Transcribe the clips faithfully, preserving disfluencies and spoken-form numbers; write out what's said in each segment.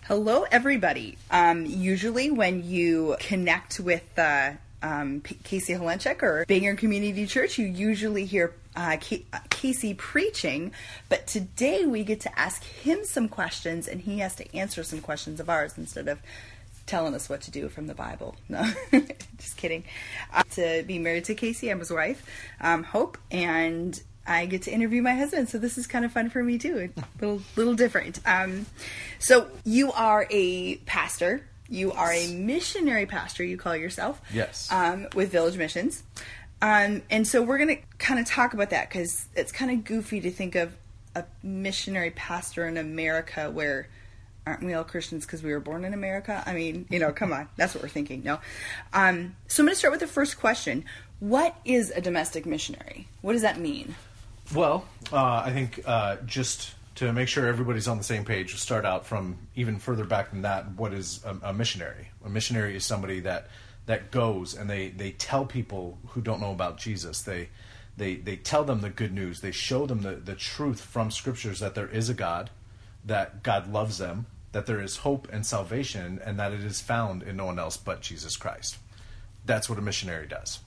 Hello, everybody. Um, usually when you connect with uh, um, P- Casey Holenchek or Bangor Community Church, you usually hear uh, K- Casey preaching, but today we get to ask him some questions, and he has to answer some questions of ours instead of telling us what to do from the Bible. No, just kidding. Uh, to be married to Casey, I'm his wife, um, Hope, and I get to interview my husband, so this is kind of fun for me too. A little, little different. Um, so you are a pastor. You are a missionary pastor, you call yourself. Yes. Um, with Village Missions. Um, and so we're going to kind of talk about that because it's kind of goofy to think of a missionary pastor in America where, aren't we all Christians because we were born in America? I mean, you know, come on. That's what we're thinking. No. Um, so I'm going to start with the first question. What is a domestic missionary? What does that mean? Well, uh, I think uh, just to make sure everybody's on the same page, we'll start out from even further back than that. What is a, a missionary? A missionary is somebody that, that goes and they, they tell people who don't know about Jesus. They they they tell them the good news. They show them the, the truth from scriptures that there is a God, that God loves them, that there is hope and salvation, and that it is found in no one else but Jesus Christ. That's what a missionary does.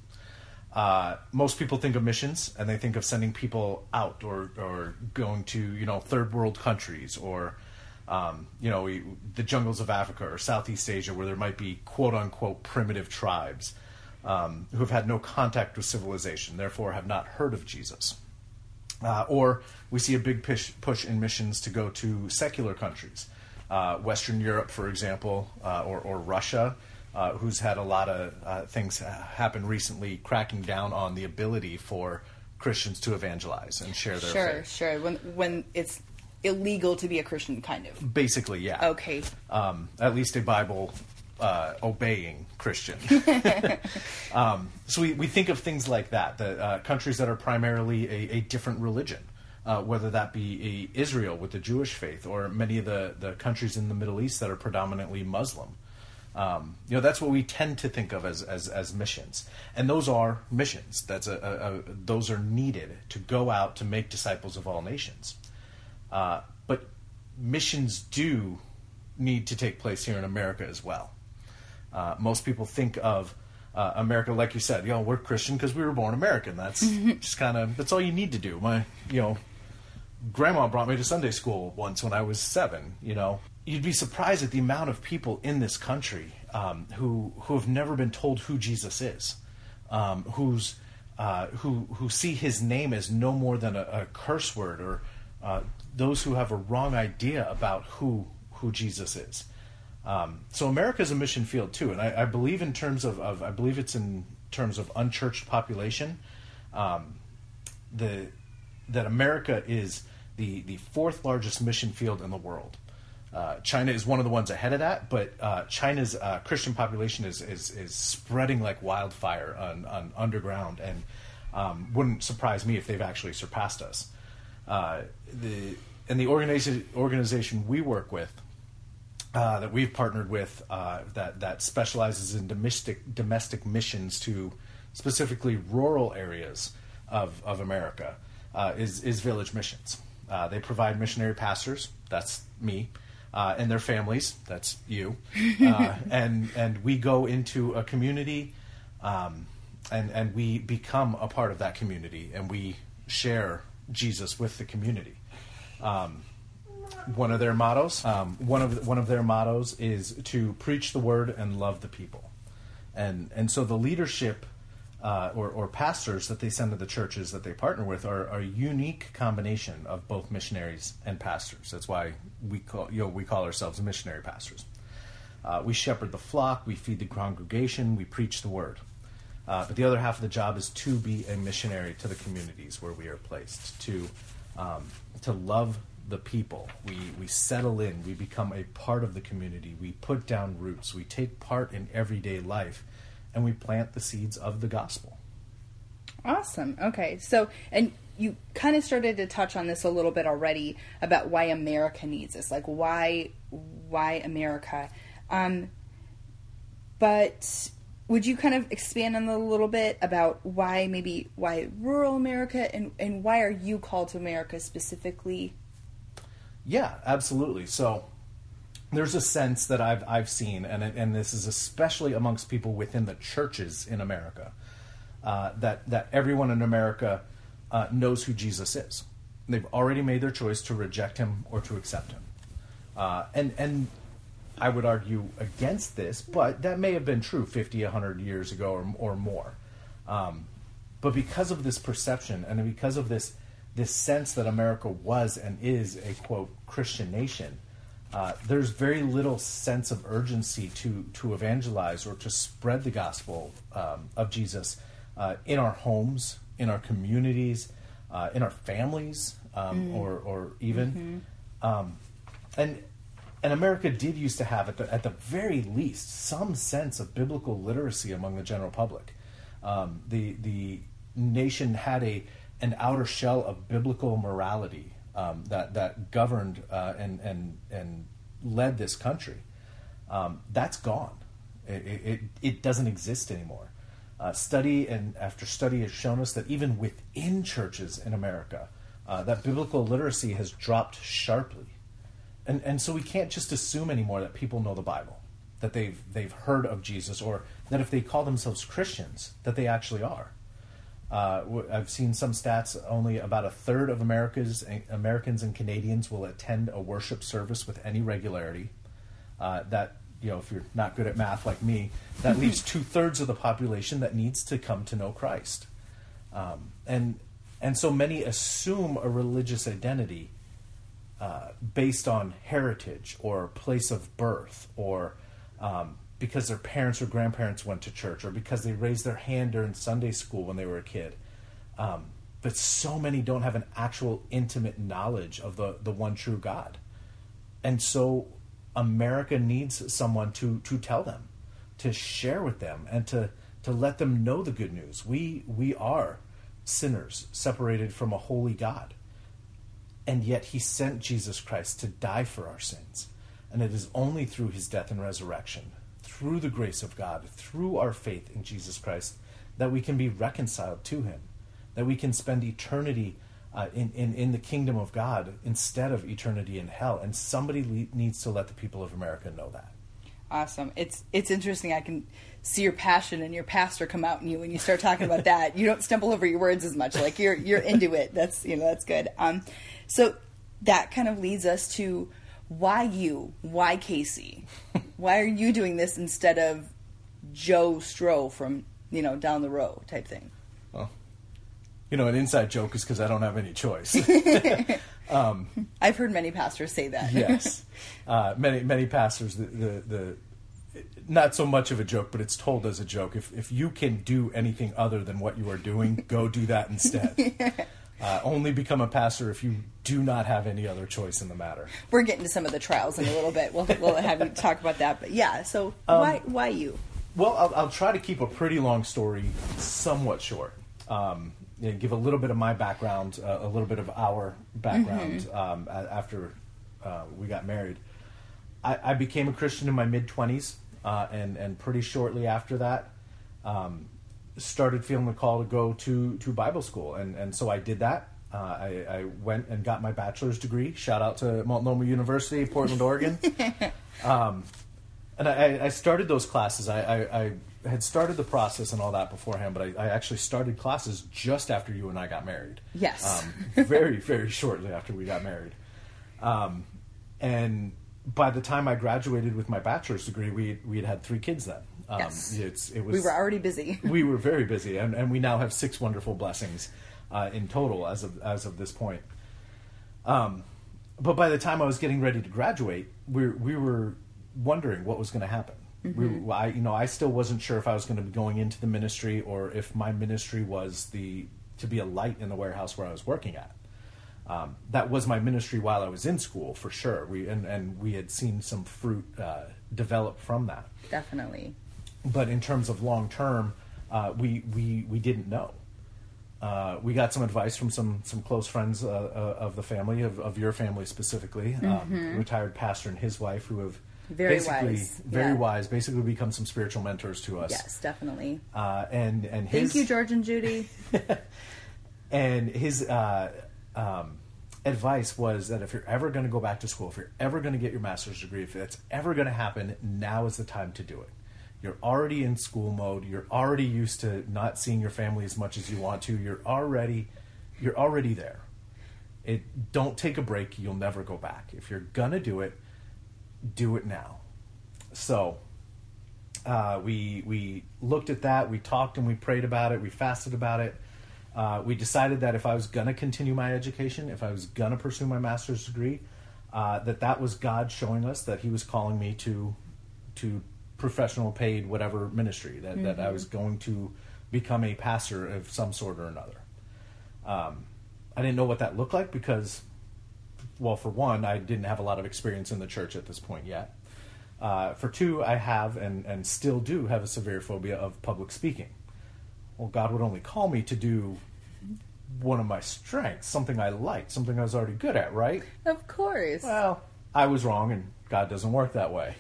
Uh, most people think of missions and they think of sending people out or, or going to, you know, third world countries or, um, you know, the jungles of Africa or Southeast Asia where there might be quote unquote primitive tribes um, who have had no contact with civilization, therefore have not heard of Jesus. Uh, or we see a big push, push in missions to go to secular countries, uh, Western Europe, for example, uh, or, or Russia. Uh, who's had a lot of uh, things happen recently, cracking down on the ability for Christians to evangelize and share their sure, faith. Sure, sure. When when it's illegal to be a Christian, kind of. Basically, yeah. Okay. Um, at least a Bible uh, obeying Christian. um, so we, we think of things like that, the uh, countries that are primarily a, a different religion. Uh, whether that be a Israel with the Jewish faith or many of the, the countries in the Middle East that are predominantly Muslim. Um, you know, that's what we tend to think of as, as, as missions. And those are missions. That's a, a, a, those are needed to go out to make disciples of all nations. Uh, but missions do need to take place here in America as well. Uh, most people think of uh, America, like you said, you know, we're Christian because we were born American. That's just kind of, that's all you need to do. My, you know, grandma brought me to Sunday school once when I was seven, you know. You'd be surprised at the amount of people in this country um, who who have never been told who Jesus is, um, who's uh, who who see his name as no more than a, a curse word, or uh, those who have a wrong idea about who who Jesus is. Um, so America is a mission field too, and I, I believe in terms of, of I believe it's in terms of unchurched population, um, the that America is the the fourth largest mission field in the world. Uh, China is one of the ones ahead of that, but uh, China's uh, Christian population is, is is spreading like wildfire on, on underground, and um, wouldn't surprise me if they've actually surpassed us. Uh, the and the organization organization we work with, uh, that we've partnered with, uh, that that specializes in domestic domestic missions to specifically rural areas of of America, uh, is is Village Missions. Uh, they provide missionary pastors. That's me. Uh, and their families, that's you, uh, and and we go into a community, um, and and we become a part of that community, and we share Jesus with the community. Um, one of their mottos, um, one of one of their mottos is to preach the word and love the people, and and so the leadership uh, or or pastors that they send to the churches that they partner with are, are a unique combination of both missionaries and pastors. That's why we call you know we call ourselves missionary pastors. Uh, we shepherd the flock, we feed the congregation, we preach the word. Uh, but the other half of the job is to be a missionary to the communities where we are placed, to um, to love the people. We we settle in, we become a part of the community, we put down roots, we take part in everyday life, and we plant the seeds of the gospel. Awesome. Okay. So, and you kind of started to touch on this a little bit already about why America needs this, like why, why America. Um, but would you kind of expand on a little bit about why maybe why rural America and, and why are you called to America specifically? Yeah, absolutely. So there's a sense that I've I've seen, and and this is especially amongst people within the churches in America, uh, that that everyone in America uh, knows who Jesus is. They've already made their choice to reject him or to accept him, uh, and and I would argue against this, but that may have been true fifty, a hundred years ago or or more. Um, but because of this perception, and because of this this sense that America was and is a quote Christian nation. Uh, there's very little sense of urgency to to evangelize or to spread the gospel um, of Jesus uh, in our homes, in our communities, uh, in our families, um, mm. or or even, mm-hmm. um, and and America did used to have at the at the very least some sense of biblical literacy among the general public. Um, the the nation had a an outer shell of biblical morality. Um, that that governed uh, and and and led this country. Um, that's gone. It, it it doesn't exist anymore. Uh, study and after study has shown us that even within churches in America, uh, that biblical literacy has dropped sharply, and and so we can't just assume anymore that people know the Bible, that they've they've heard of Jesus, or that if they call themselves Christians, that they actually are. Uh, I've seen some stats. Only about a third of America's Americans and Canadians will attend a worship service with any regularity. Uh, that, you know, if you're not good at math like me, that leaves two thirds of the population that needs to come to know Christ. Um, and and so many assume a religious identity uh, based on heritage or place of birth, or um, because their parents or grandparents went to church, or because they raised their hand during Sunday school when they were a kid. Um, but so many don't have an actual intimate knowledge of the, the one true God. And so America needs someone to, to tell them, to share with them, and to, to let them know the good news. We, we are sinners separated from a holy God. And yet he sent Jesus Christ to die for our sins. And it is only through his death and resurrection, through the grace of God, through our faith in Jesus Christ, that we can be reconciled to him, that we can spend eternity uh, in, in, in the kingdom of God instead of eternity in hell. And somebody le- needs to let the people of America know that. Awesome. It's it's interesting. I can see your passion and your pastor come out in you when you start talking about that. You don't stumble over your words as much. Like you're you're into it. That's you know that's good. Um, so that kind of leads us to, why you? Why Casey? Why are you doing this instead of Joe Stroh from, you know, down the road type thing? Well, you know, an inside joke is because I don't have any choice. um, I've heard many pastors say that. Yes. Uh, many many pastors, the, the, the not so much of a joke, but it's told as a joke. If, if you can do anything other than what you are doing, go do that instead. Yeah. Uh, only become a pastor if you do not have any other choice in the matter. We're getting to some of the trials in a little bit. We'll, we'll have you talk about that. But yeah, so um, why why you? Well, I'll, I'll try to keep a pretty long story somewhat short. Um, you know, give a little bit of my background, uh, a little bit of our background mm-hmm. um, after uh, we got married. I, I became a Christian in my mid-twenties, uh, and, and pretty shortly after that, um, started feeling the call to go to, to Bible school. And, and so I did that. Uh, I, I went and got my bachelor's degree. Shout out to Multnomah University, Portland, Oregon. um, and I, I started those classes. I, I, I had started the process and all that beforehand, but I, I actually started classes just after you and I got married. Yes. Um, very, very shortly after we got married. Um, and by the time I graduated with my bachelor's degree, we we had had three kids then. Um, yes. It's, it was, we were already busy. We were very busy, and, and we now have six wonderful blessings uh, in total as of as of this point. Um, but by the time I was getting ready to graduate, we we were wondering what was going to happen. Mm-hmm. We, I, you know, I still wasn't sure if I was going to be going into the ministry or if my ministry was the to be a light in the warehouse where I was working at. Um, that was my ministry while I was in school, for sure. We and, and we had seen some fruit uh, develop from that. Definitely. But in terms of long term, uh, we we we didn't know. Uh, we got some advice from some some close friends uh, uh, of the family, of, of your family specifically, mm-hmm. um, retired pastor and his wife, who have very basically wise. very yeah. wise, basically become some spiritual mentors to us. Yes, definitely. Uh, and and his, thank you, George and Judy. and his uh, um, advice was that if you're ever going to go back to school, if you're ever going to get your master's degree, if that's ever going to happen, now is the time to do it. You're already in school mode. You're already used to not seeing your family as much as you want to. You're already, you're already there. It, don't take a break. You'll never go back. If you're going to do it, do it now. So uh, we we looked at that. We talked and we prayed about it. We fasted about it. Uh, we decided that if I was going to continue my education, if I was going to pursue my master's degree, uh, that that was God showing us that he was calling me to to professional paid whatever ministry, that, mm-hmm. that I was going to become a pastor of some sort or another. Um, I didn't know what that looked like because, well, for one, I didn't have a lot of experience in the church at this point yet. Uh, for two, I have and, and still do have a severe phobia of public speaking. Well, God would only call me to do one of my strengths, something I liked, something I was already good at, right? Of course. Well, I was wrong, and God doesn't work that way.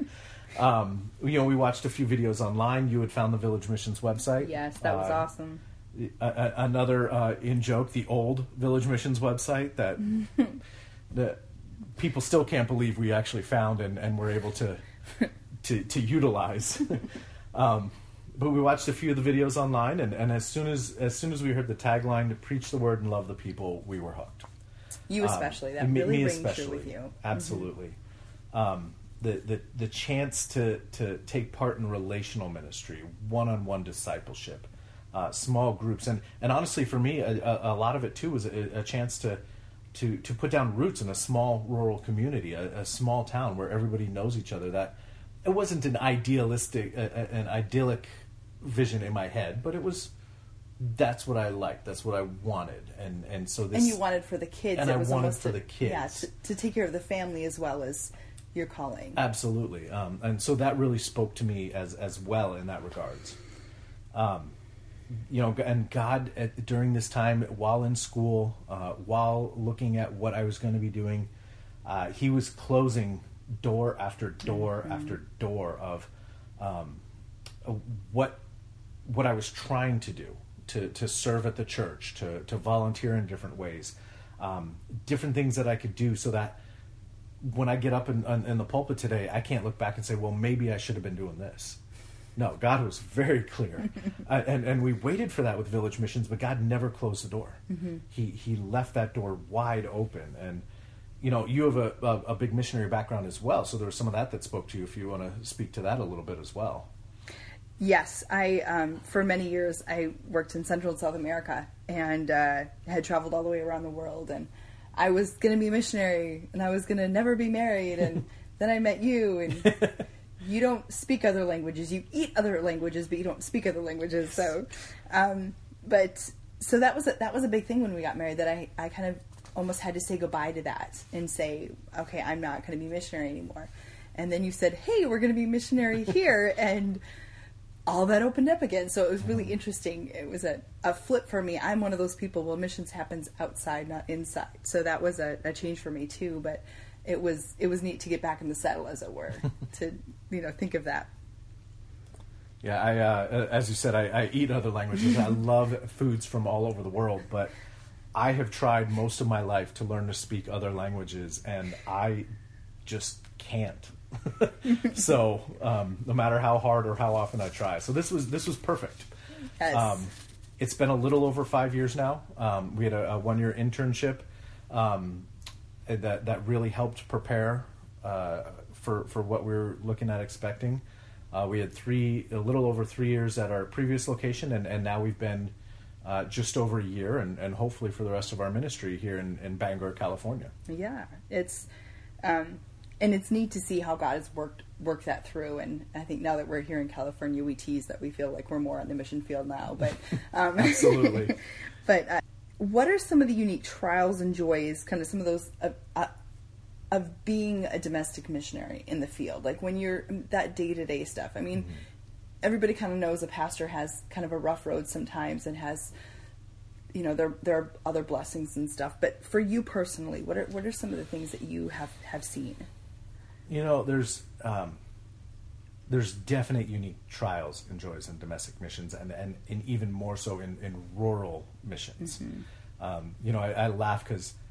um, you know, we watched a few videos online. You had found the Village Missions website. Yes, that was uh, awesome. A, a, another uh, in joke, the old Village Missions website that the people still can't believe we actually found and, and were able to to, to utilize. um, but we watched a few of the videos online, and, and as soon as as soon as we heard the tagline to preach the word and love the people, we were hooked. You especially. Um, that really me rings especially, true with you. Absolutely. Mm-hmm. Um, the, the the chance to to take part in relational ministry, one-on-one discipleship, uh, small groups, and and honestly, for me, a, a, a lot of it too was a, a chance to. To, to put down roots in a small rural community, a, a small town where everybody knows each other. That it wasn't an idealistic, uh, an idyllic vision in my head, but it was. That's what I liked. That's what I wanted, and and so this. And you wanted for the kids. And it I was wanted almost for a, the kids. Yeah, to, to take care of the family as well as your calling. Absolutely, um, and so that really spoke to me as as well in that regards. Um, You know, and God, at, during this time, while in school, uh, while looking at what I was going to be doing, uh, he was closing door after door mm-hmm. after door of um, what what I was trying to do, to, to serve at the church, to, to volunteer in different ways, um, different things that I could do so that when I get up in, in the pulpit today, I can't look back and say, well, maybe I should have been doing this. No, God was very clear, uh, and and we waited for that with Village Missions, but God never closed the door. Mm-hmm. He he left that door wide open, and you know you have a, a a big missionary background as well, so there was some of that that spoke to you. If you want to speak to that a little bit as well. Yes, I um, for many years I worked in Central and South America and uh, had traveled all the way around the world, and I was going to be a missionary, and I was going to never be married, and then I met you and. You don't speak other languages. You eat other languages, but you don't speak other languages. So, um, but so that was a, that was a big thing when we got married. That I, I kind of almost had to say goodbye to that and say, okay, I'm not going to be missionary anymore. And then you said, hey, we're going to be missionary here, and all that opened up again. So it was really interesting. It was a, a flip for me. I'm one of those people. Well, missions happens outside, not inside. So that was a, a change for me too. But it was it was neat to get back in the saddle, as it were, to you know think of that. Yeah, I uh, as you said, I, I eat other languages. I love foods from all over the world, but I have tried most of my life to learn to speak other languages, and I just can't. so um, no matter how hard or how often I try, so this was this was perfect. Yes. Um, it's been a little over five years now. Um, we had a, a one year internship. Um, that that really helped prepare uh, for for what we were looking at expecting. Uh, we had three a little over three years at our previous location, and, and now we've been uh, just over a year, and, and hopefully for the rest of our ministry here in, in Bangor, California. Yeah, it's um, and it's neat to see how God has worked worked that through. And I think now that we're here in California, we tease that we feel like we're more on the mission field now. But um, absolutely. But uh, what are some of the unique trials and joys, kind of some of those, uh, uh, of being a domestic missionary in the field? Like when you're, that day-to-day stuff. I mean, mm-hmm. everybody kind of knows a pastor has kind of a rough road sometimes and has, you know, there there are other blessings and stuff. But for you personally, what are what are some of the things that you have, have seen? You know, there's um, there's definite unique trials and joys in domestic missions, and, and, and even more so in, in rural missions. Mm-hmm. Um, you know, I, I laugh because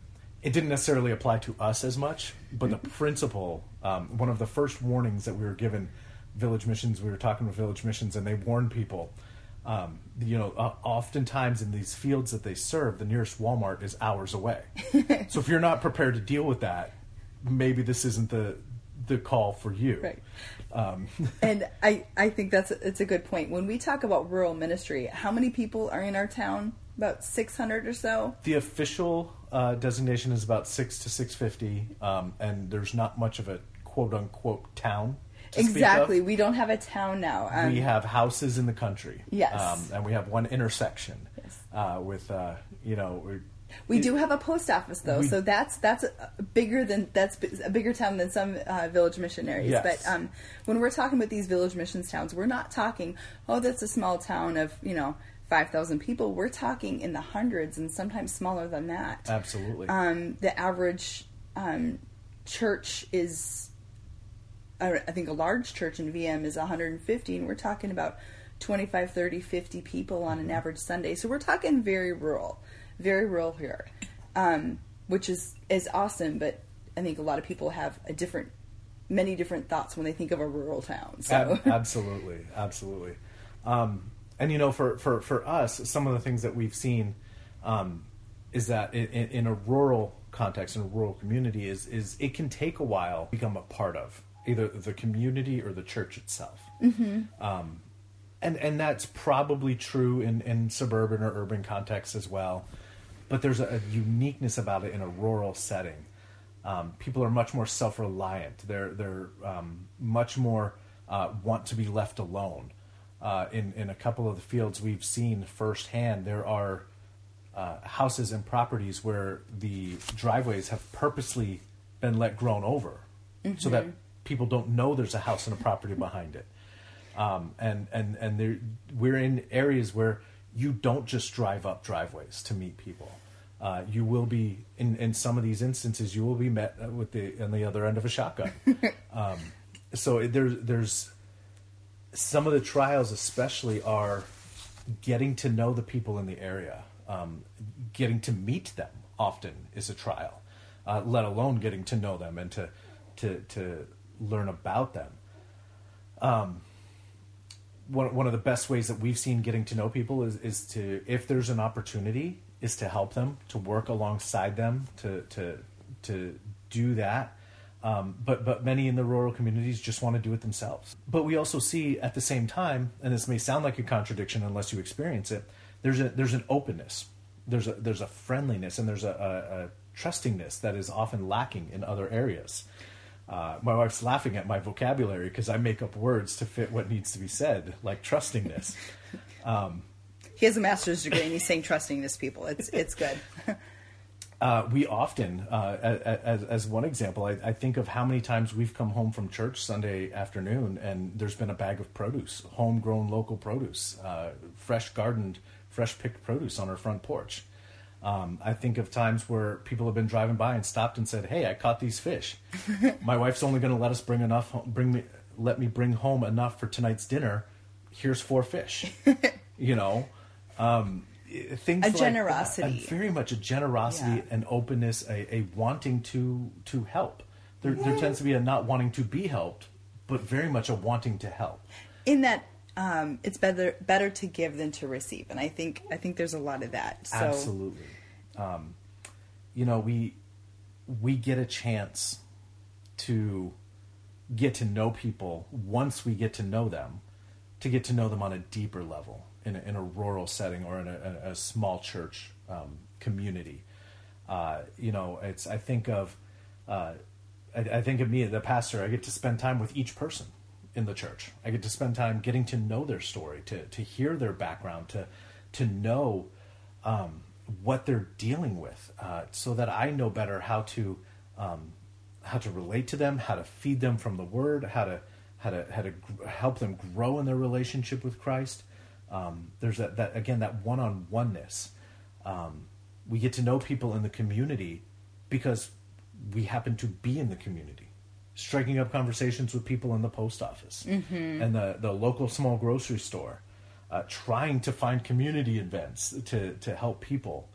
it didn't necessarily apply to us as much, but the principle, um, one of the first warnings that we were given, Village Missions, we were talking with Village Missions, and they warned people, um, you know, uh, oftentimes in these fields that they serve, the nearest Walmart is hours away. So if you're not prepared to deal with that, maybe this isn't the the call for you. Right. Um, and I, I think that's a, it's a good point. When we talk about rural ministry, how many people are in our town? About six hundred or so? The official uh, designation is about six to six fifty, um, and there's not much of a quote-unquote town to Exactly. speak of. We don't have a town now. Um, we have houses in the country. Yes. Um, and we have one intersection Yes. uh, with, uh, you know... We're, We it, do have a post office, though, we, so that's that's a bigger than that's a bigger town than some uh, village missionaries. Yes. But um, when we're talking about these village missions towns, we're not talking, oh, that's a small town of you know five thousand people. We're talking in the hundreds and sometimes smaller than that. Absolutely. Um, the average um, church is, I think, a large church in V M is one hundred fifty, and we're talking about twenty-five, thirty, fifty people on an average Sunday. So we're talking very rural. Very rural here, um, which is, is awesome, but I think a lot of people have a different, many different thoughts when they think of a rural town. So. Ab- absolutely, absolutely. Um, and you know, for, for, for us, some of the things that we've seen um, is that in, in a rural context, in a rural community, is is it can take a while to become a part of either the community or the church itself. Mm-hmm. Um, and and that's probably true in, in suburban or urban contexts as well. But there's a, a uniqueness about it in a rural setting. Um, people are much more self-reliant. They're they're um, much more uh, want to be left alone. Uh, in in a couple of the fields we've seen firsthand, there are uh, houses and properties where the driveways have purposely been let grown over, mm-hmm. so that people don't know there's a house and a property behind it. Um, and and and there, we're in areas where you don't just drive up driveways to meet people. Uh, you will be in, in some of these instances. You will be met with the on the other end of a shotgun. um, so there's there's some of the trials, especially, are getting to know the people in the area. Um, getting to meet them often is a trial, uh, let alone getting to know them and to to to learn about them. Um, one one of the best ways that we've seen getting to know people is is to, if there's an opportunity, is to help them, to work alongside them, to to to do that. Um, but but many in the rural communities just want to do it themselves. But we also see at the same time, and this may sound like a contradiction unless you experience it, there's a there's an openness, there's a there's a friendliness, and there's a, a, a trustingness that is often lacking in other areas. Uh, my wife's laughing at my vocabulary because I make up words to fit what needs to be said, like trustingness. Um, he has a master's degree and he's saying trustingness people. It's it's good. uh, we often, uh, as, as one example, I, I think of how many times we've come home from church Sunday afternoon and there's been a bag of produce, homegrown local produce, uh, fresh gardened, fresh picked produce on our front porch. Um, I think of times where people have been driving by and stopped and said, "Hey, I caught these fish. My wife's only going to let us bring enough, bring me, let me bring home enough for tonight's dinner. Here's four fish." You know, um, things a like generosity, that. A, very much a generosity, yeah. an openness, a, a wanting to to help. There, yeah. there tends to be a not wanting to be helped, but very much a wanting to help. In that. Um, it's better better to give than to receive, and I think I think there's a lot of that. So. Absolutely, um, you know, we we get a chance to get to know people once we get to know them, to get to know them on a deeper level in a, in a rural setting or in a, a small church um, community. Uh, you know, it's I think of uh, I, I think of me, the pastor. I get to spend time with each person in the church. I get to spend time getting to know their story, to to hear their background, to to know um, what they're dealing with, uh, so that I know better how to um, how to relate to them, how to feed them from the Word, how to how to how to gr- help them grow in their relationship with Christ. Um, there's that, that again that one-on-oneness. Um, we get to know people in the community because we happen to be in the community. Striking up conversations with people in the post office mm-hmm. and the, the local small grocery store, uh, trying to find community events to, to help people.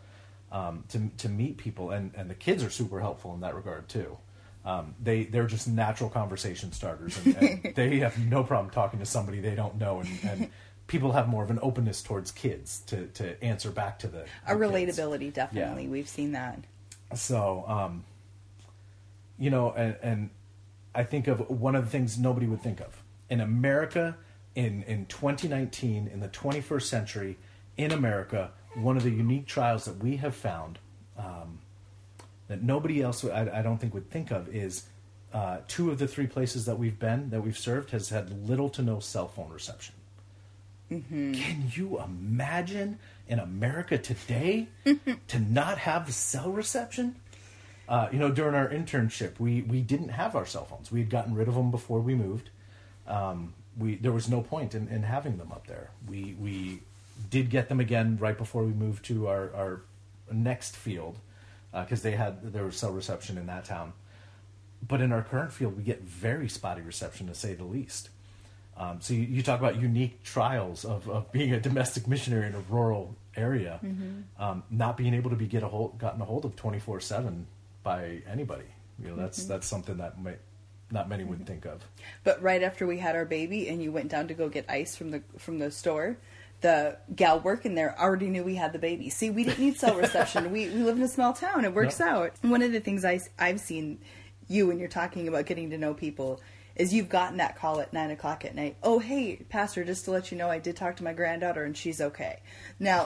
um, to to meet people, and, and the kids are super helpful in that regard too. Um, they they're just natural conversation starters, and, and they have no problem talking to somebody they don't know, and, and people have more of an openness towards kids to, to answer back to the, a the relatability kids. definitely. Yeah. We've seen that. So, um, you know, and, and I think of one of the things nobody would think of in America in in twenty nineteen, in the twenty-first century in America. One of the unique trials that we have found. Um, that nobody else, I, I don't think, would think of is uh, two of the three places that we've been, that we've served, has had little to no cell phone reception. Mm-hmm. Can you imagine in America today to not have the cell reception? Uh, you know, during our internship, we, we didn't have our cell phones. We had gotten rid of them before we moved. Um, we there was no point in, in having them up there. We we did get them again right before we moved to our, our next field. Because uh, they had there was cell reception in that town, but in our current field we get very spotty reception, to say the least. Um, so you, you talk about unique trials of, of being a domestic missionary in a rural area, mm-hmm. um, not being able to be get a hold, gotten a hold of twenty-four seven by anybody. You know, that's mm-hmm. that's something that may, not many would mm-hmm. think of. But right after we had our baby, and you went down to go get ice from the from the store. The gal working there already knew we had the baby. See, we didn't need cell reception. we we live in a small town. It works yep. out. One of the things I, I've seen you when you're talking about getting to know people is you've gotten that call at nine o'clock at night. Oh, hey, Pastor, just to let you know, I did talk to my granddaughter and she's okay. Now,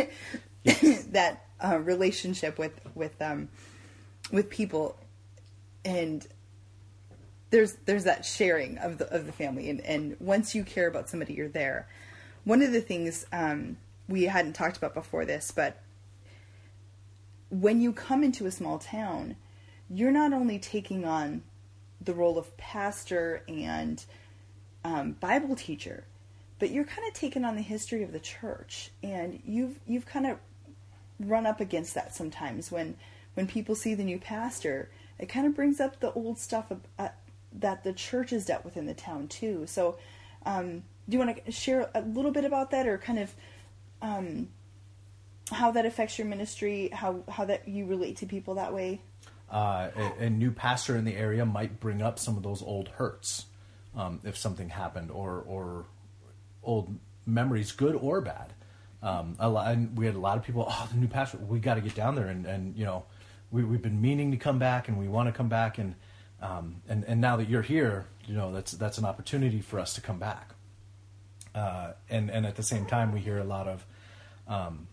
that uh, relationship with with um with people, and there's there's that sharing of the of the family, and, and once you care about somebody, you're there. One of the things um, we hadn't talked about before this, but when you come into a small town, you're not only taking on the role of pastor and um, Bible teacher, but you're kind of taking on the history of the church, and you've you've kind of run up against that sometimes when when people see the new pastor. It kind of brings up the old stuff of, uh, that the church has dealt with in the town too. So. Um, Do you want to share a little bit about that, or kind of um, how that affects your ministry, how, how that you relate to people that way? Uh, a, a new pastor in the area might bring up some of those old hurts um, if something happened, or or old memories, good or bad. Um, a lot, and we had a lot of people, oh, the new pastor, we got to get down there, and, and you know, we, we've been meaning to come back, and we want to come back, and um, and and now that you're here, you know, that's that's an opportunity for us to come back. Uh, and, and at the same time, we hear a lot of, um,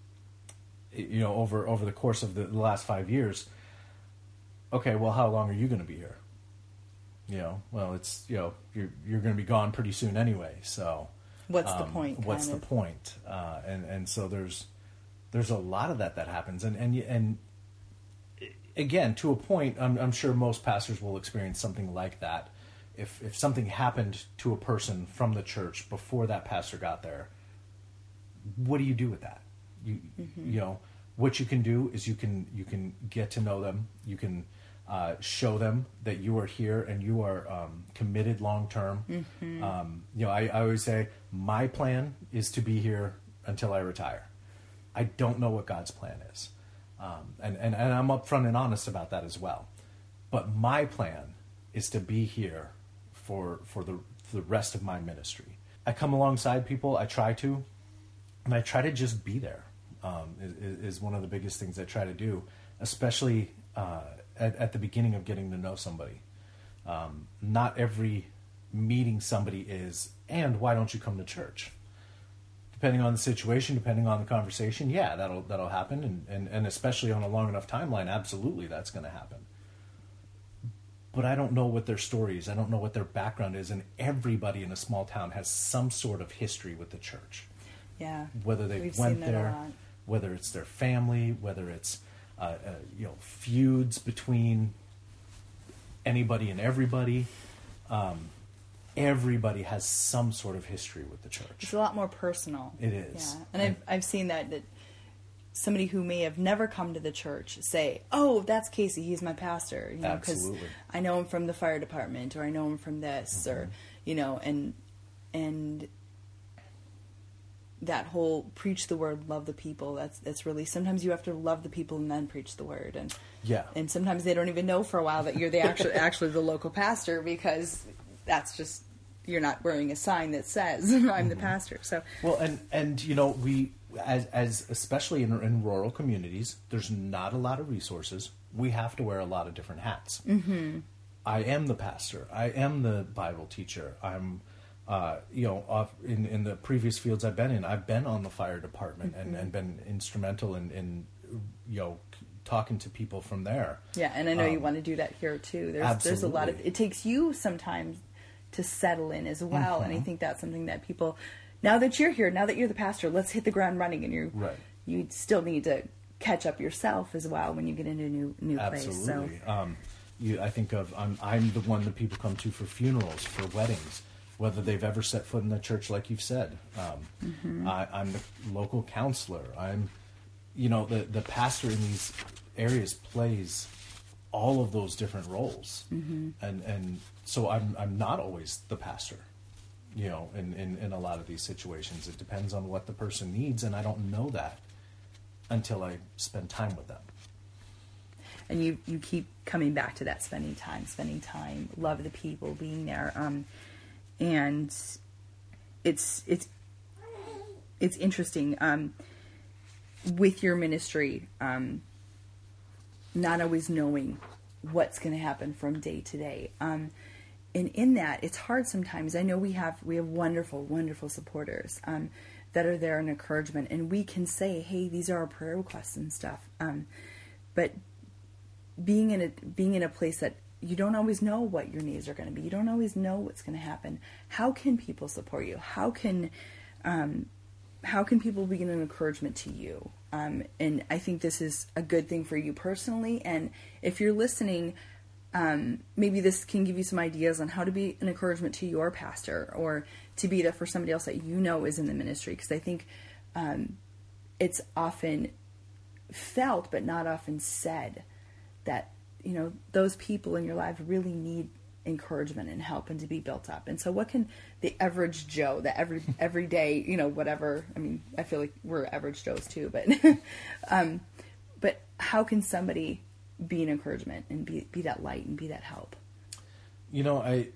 you know, over, over the course of the, the last five years, okay, well, how long are you going to be here? You know, well, it's, you know, you're, you're going to be gone pretty soon anyway. So what's um, the point? What's the of? point? Uh, and, and so there's, there's a lot of that that happens. And, and, and again, to a point, I'm, I'm sure most pastors will experience something like that. If if something happened to a person from the church before that pastor got there, what do you do with that? You mm-hmm. you know, what you can do is you can you can get to know them. You can uh, show them that you are here and you are um, committed long term. Mm-hmm. Um, you know, I, I always say my plan is to be here until I retire. I don't know what God's plan is, um, and and and I'm upfront and honest about that as well. But my plan is to be here for for the for the rest of my ministry. I come alongside people, I try to, and I try to just be there. Um, is, is one of the biggest things I try to do, especially uh, at, at the beginning of getting to know somebody. Um, not every meeting somebody is, and why don't you come to church? Depending on the situation, depending on the conversation, yeah, that'll that'll happen, and, and, and especially on a long enough timeline, absolutely that's going to happen. But I don't know what their story is. I don't know what their background is. And everybody in a small town has some sort of history with the church. Yeah. Whether they went there, whether it's their family, whether it's uh, uh, you know feuds between anybody and everybody. Um, everybody has some sort of history with the church. It's a lot more personal. It is. Yeah. And, and I've, I've seen that, that somebody who may have never come to the church say, oh, that's Casey, he's my pastor. You know, absolutely. Because I know him from the fire department, or I know him from this, mm-hmm. or, you know, and, and that whole preach the word, love the people. That's that's really, sometimes you have to love the people and then preach the word. And yeah, and sometimes they don't even know for a while that you're the actual actually the local pastor, because that's just, you're not wearing a sign that says I'm mm-hmm. the pastor. So well, and and you know, we as as especially in, in rural communities, there's not a lot of resources. We have to wear a lot of different hats. Mm-hmm. I am the pastor. I am the Bible teacher. I'm Uh, you know, off in, in the previous fields I've been in, I've been on the fire department mm-hmm. and, and been instrumental in, in, you know, talking to people from there. Yeah, and I know um, you want to do that here too. There's absolutely. There's a lot of, it takes you sometimes to settle in as well, mm-hmm. and I think that's something that people, now that you're here, now that you're the pastor, let's hit the ground running, and you right. you still need to catch up yourself as well when you get into a new new absolutely. place. Absolutely. So. Um, you, I think of I'm I'm the one that people come to for funerals, for weddings. Whether they've ever set foot in the church, like you've said. Um, mm-hmm. I, I'm the local counselor. I'm, you know, the, the pastor in these areas plays all of those different roles. Mm-hmm. And and so I'm I'm not always the pastor, you know, in, in, in a lot of these situations. It depends on what the person needs, and I don't know that until I spend time with them. And you, you keep coming back to that, spending time, spending time, love the people, being there. Um, And it's it's it's interesting um, with your ministry, um, not always knowing what's going to happen from day to day. Um, and in that, it's hard sometimes. I know we have we have wonderful, wonderful supporters um, that are there in encouragement, and we can say, "Hey, these are our prayer requests and stuff." Um, but being in a being in a place that you don't always know what your needs are going to be. You don't always know what's going to happen. How can people support you? How can, um, how can people be an encouragement to you? Um, and I think this is a good thing for you personally. And if you're listening, um, maybe this can give you some ideas on how to be an encouragement to your pastor, or to be there for somebody else that you know is in the ministry. Because I think um, it's often felt, but not often said, that you know, those people in your life really need encouragement and help and to be built up. And so what can the average Joe, the every everyday, you know, whatever, I mean, I feel like we're average Joes too, but um, but how can somebody be an encouragement and be, be that light and be that help? You know, I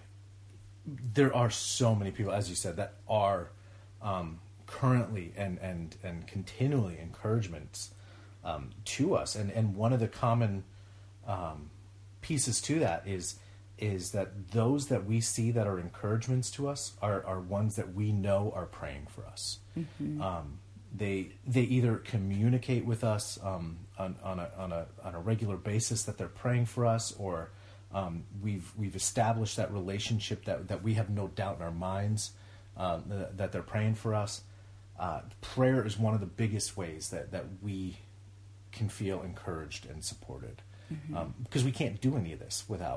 there are so many people, as you said, that are um, currently and, and, and continually encouragements um, to us. And, and one of the common Um, pieces to that is is that those that we see that are encouragements to us are, are ones that we know are praying for us. Mm-hmm. Um, they they either communicate with us um, on, on a on a on a regular basis that they're praying for us, or um, we've we've established that relationship that that we have no doubt in our minds um, that, that they're praying for us. Uh, prayer is one of the biggest ways that that we can feel encouraged and supported. Mm-hmm. Um, because we can't do any of this without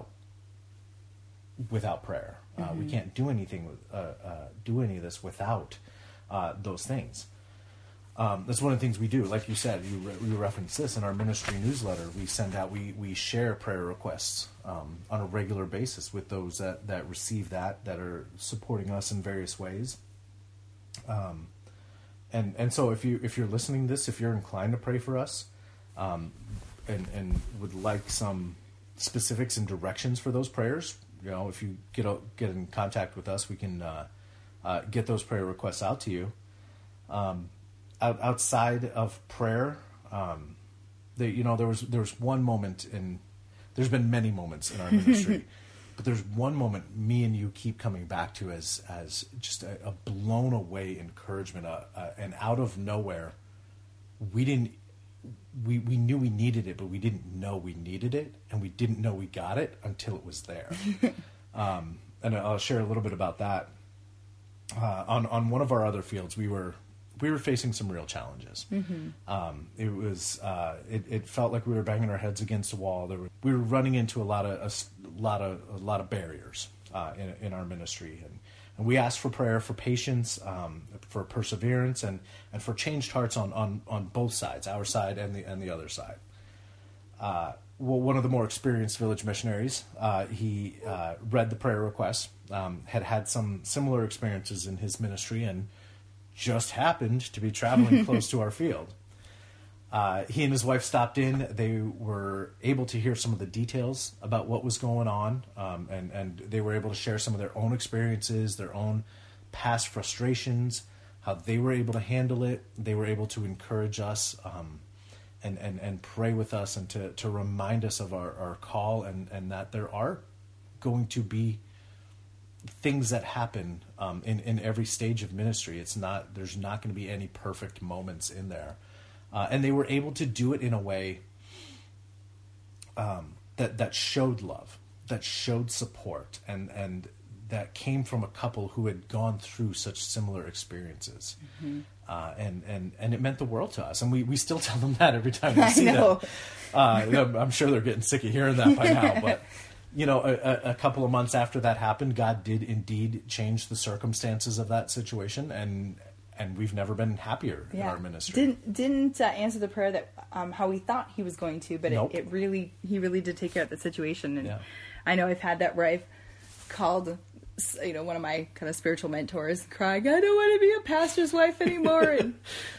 without prayer. Uh, mm-hmm. We can't do anything uh, uh, do any of this without uh, those things. Um, that's one of the things we do. Like you said, you re- we reference this in our ministry newsletter. We send out, we we share prayer requests um, on a regular basis with those that, that receive that, that are supporting us in various ways. Um, and and so if you if you're listening to this, if you're inclined to pray for us, um, and and would like some specifics and directions for those prayers, you know, if you get a, get in contact with us, we can uh, uh, get those prayer requests out to you. Um, out, outside of prayer, um, they, you know, there was there was one moment in, there's been many moments in our ministry, but there's one moment me and you keep coming back to as as just a, a blown away encouragement, uh, uh, and out of nowhere, we didn't. We, we knew we needed it, but we didn't know we needed it, and we didn't know we got it until it was there. um, and I'll share a little bit about that. Uh, on on one of our other fields, we were we were facing some real challenges. Mm-hmm. Um, it was uh, it, it felt like we were banging our heads against a wall. There were, we were running into a lot of a, lot of a lot of barriers uh, in in our ministry, and. And we asked for prayer, for patience, um, for perseverance, and, and for changed hearts on, on, on both sides, our side and the and the other side. Uh, well, one of the more experienced village missionaries, uh, he uh, read the prayer request, um, had had some similar experiences in his ministry, and just happened to be traveling close to our field. Uh, he and his wife stopped in. They were able to hear some of the details about what was going on, um, and, and they were able to share some of their own experiences, their own past frustrations, how they were able to handle it. They were able to encourage us um, and, and, and pray with us and to, to remind us of our, our call and, and that there are going to be things that happen um, in, in every stage of ministry. It's not, there's not going to be any perfect moments in there. Uh, and they were able to do it in a way um, that that showed love, that showed support, and, and that came from a couple who had gone through such similar experiences. Mm-hmm. Uh, and, and, and it meant the world to us. And we, we still tell them that every time we see them. Uh, I'm sure they're getting sick of hearing that by now. But, you know, a, a couple of months after that happened, God did indeed change the circumstances of that situation, and And we've never been happier yeah. in our ministry. Didn't didn't uh, answer the prayer that um, how we thought he was going to, but nope. it, it really he really did take care of the situation. And yeah. I know I've had that where I've called, you know, one of my kind of spiritual mentors, crying, "I don't want to be a pastor's wife anymore." And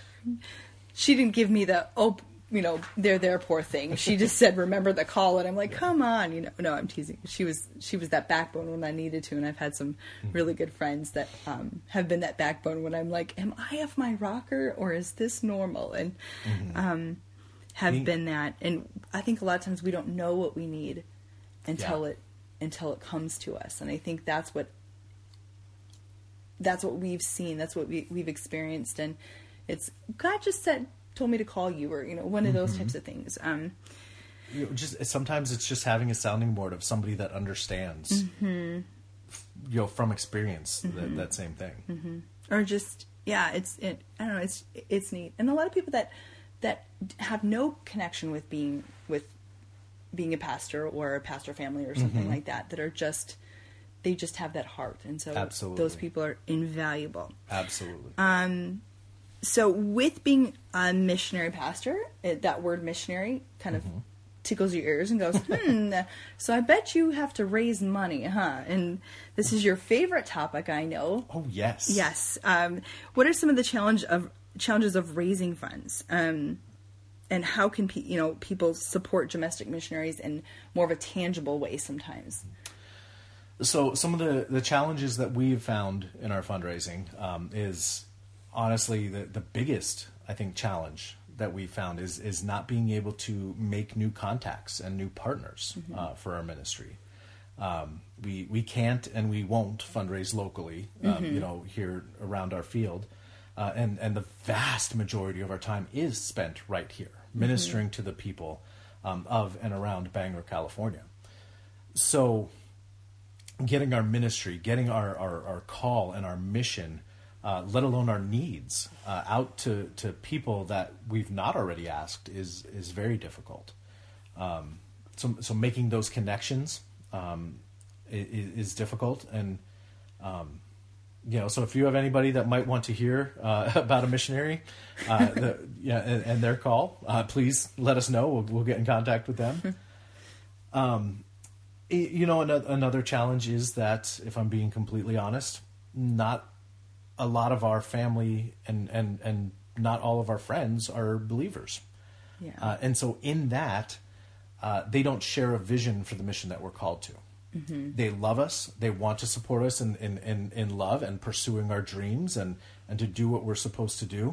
she didn't give me the oh, you know, they're there, poor thing. She just said, "Remember the call," and I'm like, "Come on," you know. No, I'm teasing. She was she was that backbone when I needed to, and I've had some really good friends that um, have been that backbone when I'm like, "Am I off my rocker or is this normal?" And mm-hmm. um, have Me- been that. And I think a lot of times we don't know what we need until yeah. it until it comes to us, and I think that's what that's what we've seen. That's what we we've experienced, and it's God just said. Told me to call you, or you know, one of those mm-hmm. types of things. Um, you know, just sometimes it's just having a sounding board of somebody that understands, mm-hmm. you know, from experience mm-hmm. that, that same thing, mm-hmm. or just yeah, it's it, I don't know, it's it's neat, and a lot of people that that have no connection with being with being a pastor or a pastor family or something mm-hmm. like that, that are just they just have that heart, and so Absolutely. Those people are invaluable. Absolutely. Um. So with being a missionary pastor, it, that word missionary kind of mm-hmm. tickles your ears and goes, hmm, so I bet you have to raise money, huh? And this is your favorite topic, I know. Oh, yes. Yes. Um, what are some of the challenge of challenges of raising funds? Um, and how can pe- you know people support domestic missionaries in more of a tangible way sometimes? So some of the, the challenges that we've found in our fundraising um, is... honestly, the, the biggest, I think, challenge that we found is is not being able to make new contacts and new partners mm-hmm. uh, for our ministry. Um, we we can't and we won't fundraise locally, um, mm-hmm. you know, here around our field, uh, and and the vast majority of our time is spent right here, ministering mm-hmm. to the people um, of and around Bangor, California. So, getting our ministry, getting our our, our call and our mission. Uh, let alone our needs, uh, out to, to people that we've not already asked is is very difficult. Um, so so making those connections um, is, is difficult, and um, you know. So if you have anybody that might want to hear uh, about a missionary, uh, the, yeah, and, and their call, uh, please let us know. We'll, we'll get in contact with them. um, you know, another, another challenge is that, if I'm being completely honest, not a lot of our family and, and, and not all of our friends are believers. Yeah. Uh, and so in that, uh, they don't share a vision for the mission that we're called to. Mm-hmm. They love us. They want to support us in, in, in, in love and pursuing our dreams and, and to do what we're supposed to do.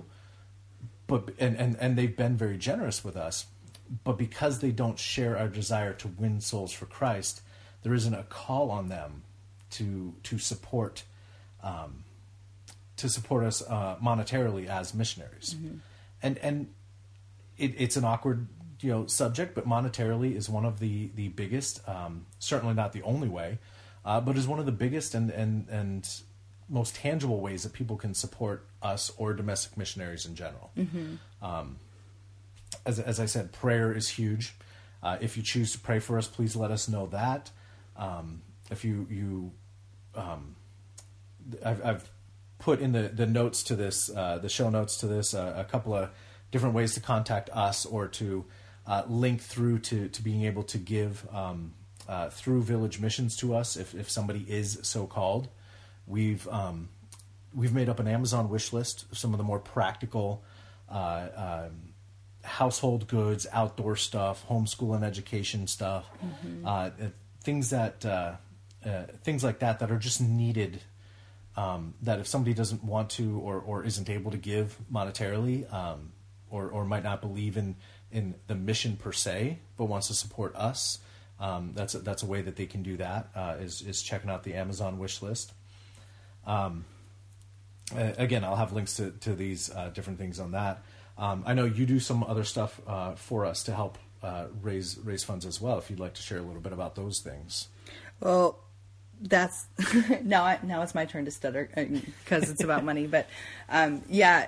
But and, and, and they've been very generous with us. But because they don't share our desire to win souls for Christ, there isn't a call on them to to support um, to support us uh, monetarily as missionaries. Mm-hmm. And and it, it's an awkward, you know, subject, but monetarily is one of the, the biggest, um, certainly not the only way, uh, but is one of the biggest and, and, and most tangible ways that people can support us or domestic missionaries in general. Mm-hmm. Um, as, as I said, prayer is huge. Uh, if you choose to pray for us, please let us know that. Um, if you, you um, I've, I've put in the, the notes to this, uh, the show notes to this, uh, a couple of different ways to contact us or to uh, link through to, to being able to give um, uh, through Village Missions to us if, if somebody is so called. We've um, we've made up an Amazon wish list of some of the more practical uh, um, household goods, outdoor stuff, homeschool and education stuff, mm-hmm. uh, things that uh, uh, things like that that are just needed. Um, that if somebody doesn't want to or, or isn't able to give monetarily, um, or or might not believe in in the mission per se, but wants to support us, um, that's a, that's a way that they can do that. Uh, is is checking out the Amazon wish list. Um, again, I'll have links to to these uh, different things on that. Um, I know you do some other stuff uh, for us to help uh, raise raise funds as well. If you'd like to share a little bit about those things. Well, that's now. I, now it's my turn to stutter because it's about money. But um, yeah,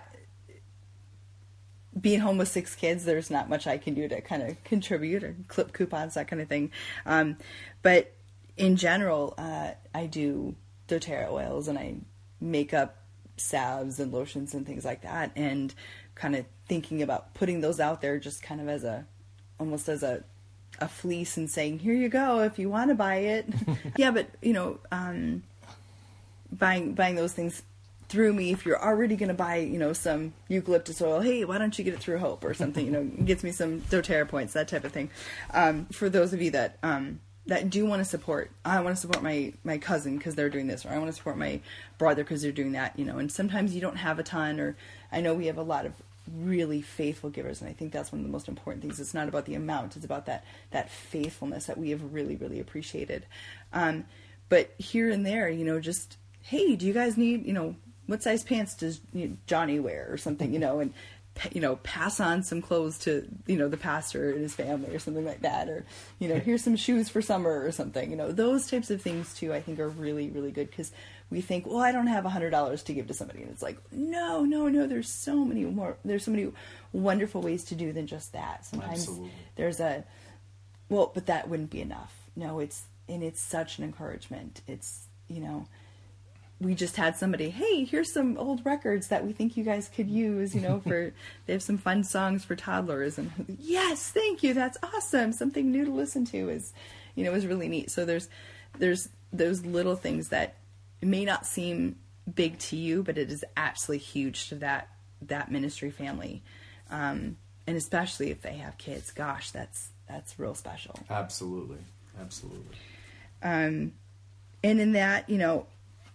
being home with six kids, there's not much I can do to kind of contribute or clip coupons, that kind of thing. Um, but in general, uh, I do doTERRA oils and I make up salves and lotions and things like that, and kind of thinking about putting those out there just kind of as a, almost as a, a fleece and saying, here you go, if you want to buy it. Yeah. But you know, um, buying, buying those things through me, if you're already going to buy, you know, some eucalyptus oil, hey, why don't you get it through Hope or something, you know, gets me some doTERRA points, that type of thing. Um, for those of you that, um, that do want to support, I want to support my, my cousin because they're doing this, or I want to support my brother because they're doing that, you know, and sometimes you don't have a ton, or I know we have a lot of really faithful givers, and I think that's one of the most important things. It's not about the amount, it's about that, that faithfulness that we have really, really appreciated. Um, but here and there, you know, just, hey, do you guys need, you know, what size pants does you know, Johnny wear or something, you know, and, you know, pass on some clothes to, you know, the pastor and his family or something like that. Or, you know, here's some shoes for summer or something, you know, those types of things too, I think are really, really good, because we think, well, I don't have a hundred dollars to give to somebody. And it's like, no, no, no, there's so many more, there's so many wonderful ways to do than just that. Sometimes Absolutely. There's a, well, but that wouldn't be enough. No, it's, and it's such an encouragement. It's, you know, we just had somebody, hey, here's some old records that we think you guys could use, you know, for, they have some fun songs for toddlers. And yes, thank you. That's awesome. Something new to listen to is, you know, is really neat. So there's, there's those little things that may not seem big to you, but it is absolutely huge to that, that ministry family. Um, and especially if they have kids, gosh, that's, that's real special. Absolutely. Absolutely. Um, and in that, you know,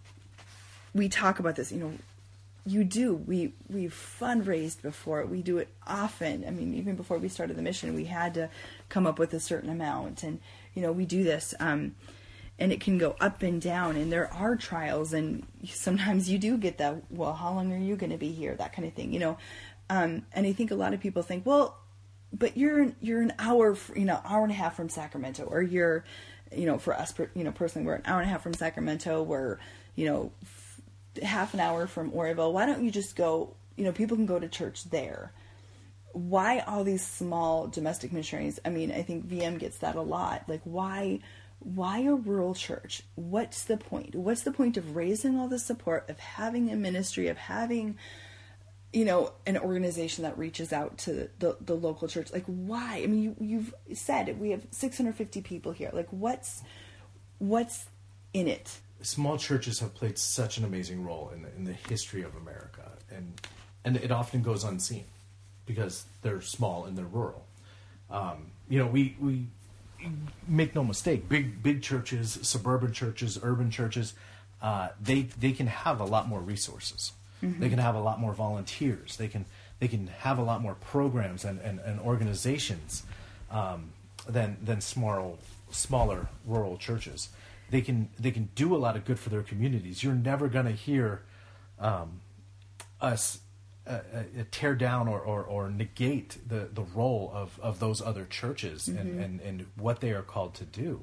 we talk about this, you know, you do, we, we've fundraised before, we do it often. I mean, even before we started the mission, we had to come up with a certain amount, and, you know, we do this, um, and it can go up and down, and there are trials, and sometimes you do get that, well, how long are you going to be here? That kind of thing, you know? Um, and I think a lot of people think, well, but you're, you're an hour, you know, hour and a half from Sacramento, or you're, you know, for us, you know, personally, we're an hour and a half from Sacramento, we're, you know, half an hour from Oroville. Why don't you just go, you know, people can go to church there. Why all these small domestic missionaries? I mean, I think V M gets that a lot. Like, why, why a rural church? What's the point? What's the point of raising all the support, of having a ministry, of having, you know, an organization that reaches out to the, the local church? Like, why? I mean, you, you've said we have six hundred fifty people here. Like, what's, what's in it? Small churches have played such an amazing role in the, in the history of America, and and it often goes unseen because they're small and they're rural. Um, you know, we we make no mistake, big big churches, suburban churches, urban churches, uh, they they can have a lot more resources. Mm-hmm. They can have a lot more volunteers. They can they can have a lot more programs and and, and organizations um, than than small smaller rural churches. They can they can do a lot of good for their communities. You're never going to hear um, us uh, uh, tear down or, or, or negate the, the role of, of those other churches, mm-hmm. and, and, and what they are called to do.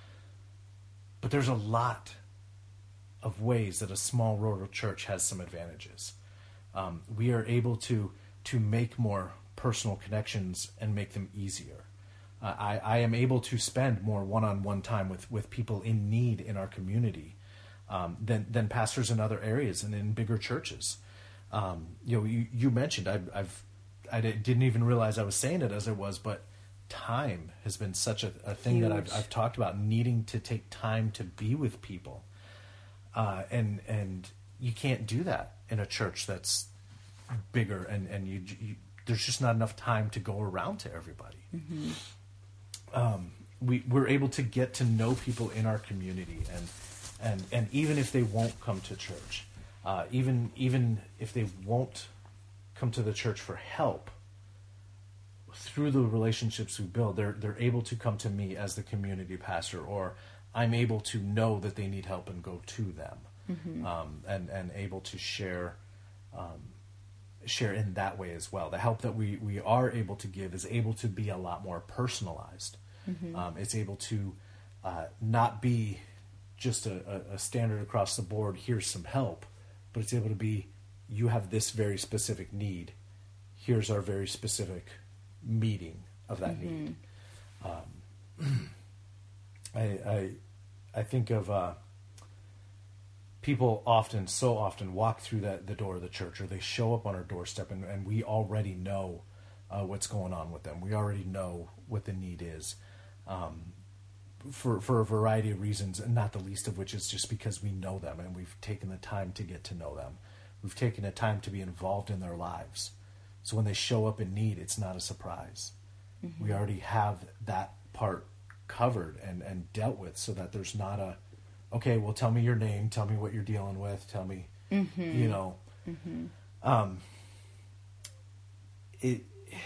But there's a lot of ways that a small rural church has some advantages. Um, we are able to to make more personal connections and make them easier. Uh, I, I am able to spend more one-on-one time with, with people in need in our community um, than than pastors in other areas and in bigger churches. Um, you know, you, you mentioned I, I've I didn't even realize I was saying it as I was, but time has been such a, a thing Huge. that I've, I've talked about, needing to take time to be with people, uh, and and you can't do that in a church that's bigger, and and you, you there's just not enough time to go around to everybody. Mm-hmm. Um, we we're able to get to know people in our community, and and and even if they won't come to church, uh, even even if they won't come to the church for help, through the relationships we build, they're they're able to come to me as the community pastor, or I'm able to know that they need help and go to them, mm-hmm. um, and and able to share um, share in that way as well. The help that we we are able to give is able to be a lot more personalized. Mm-hmm. Um, it's able to uh, not be just a, a standard across the board. Here's some help, but it's able to be, you have this very specific need. Here's our very specific meeting of that mm-hmm. need. Um, I, I I think of uh, people often, so often, walk through that the door of the church, or they show up on our doorstep, and, and we already know uh, what's going on with them. We already know what the need is, um, for for a variety of reasons, and not the least of which is just because we know them and we've taken the time to get to know them. We've taken the time to be involved in their lives. So when they show up in need, it's not a surprise. Mm-hmm. We already have that part covered and, and dealt with, so that there's not a, okay, well, tell me your name, tell me what you're dealing with, tell me, mm-hmm. you know. Mm-hmm. Um, it.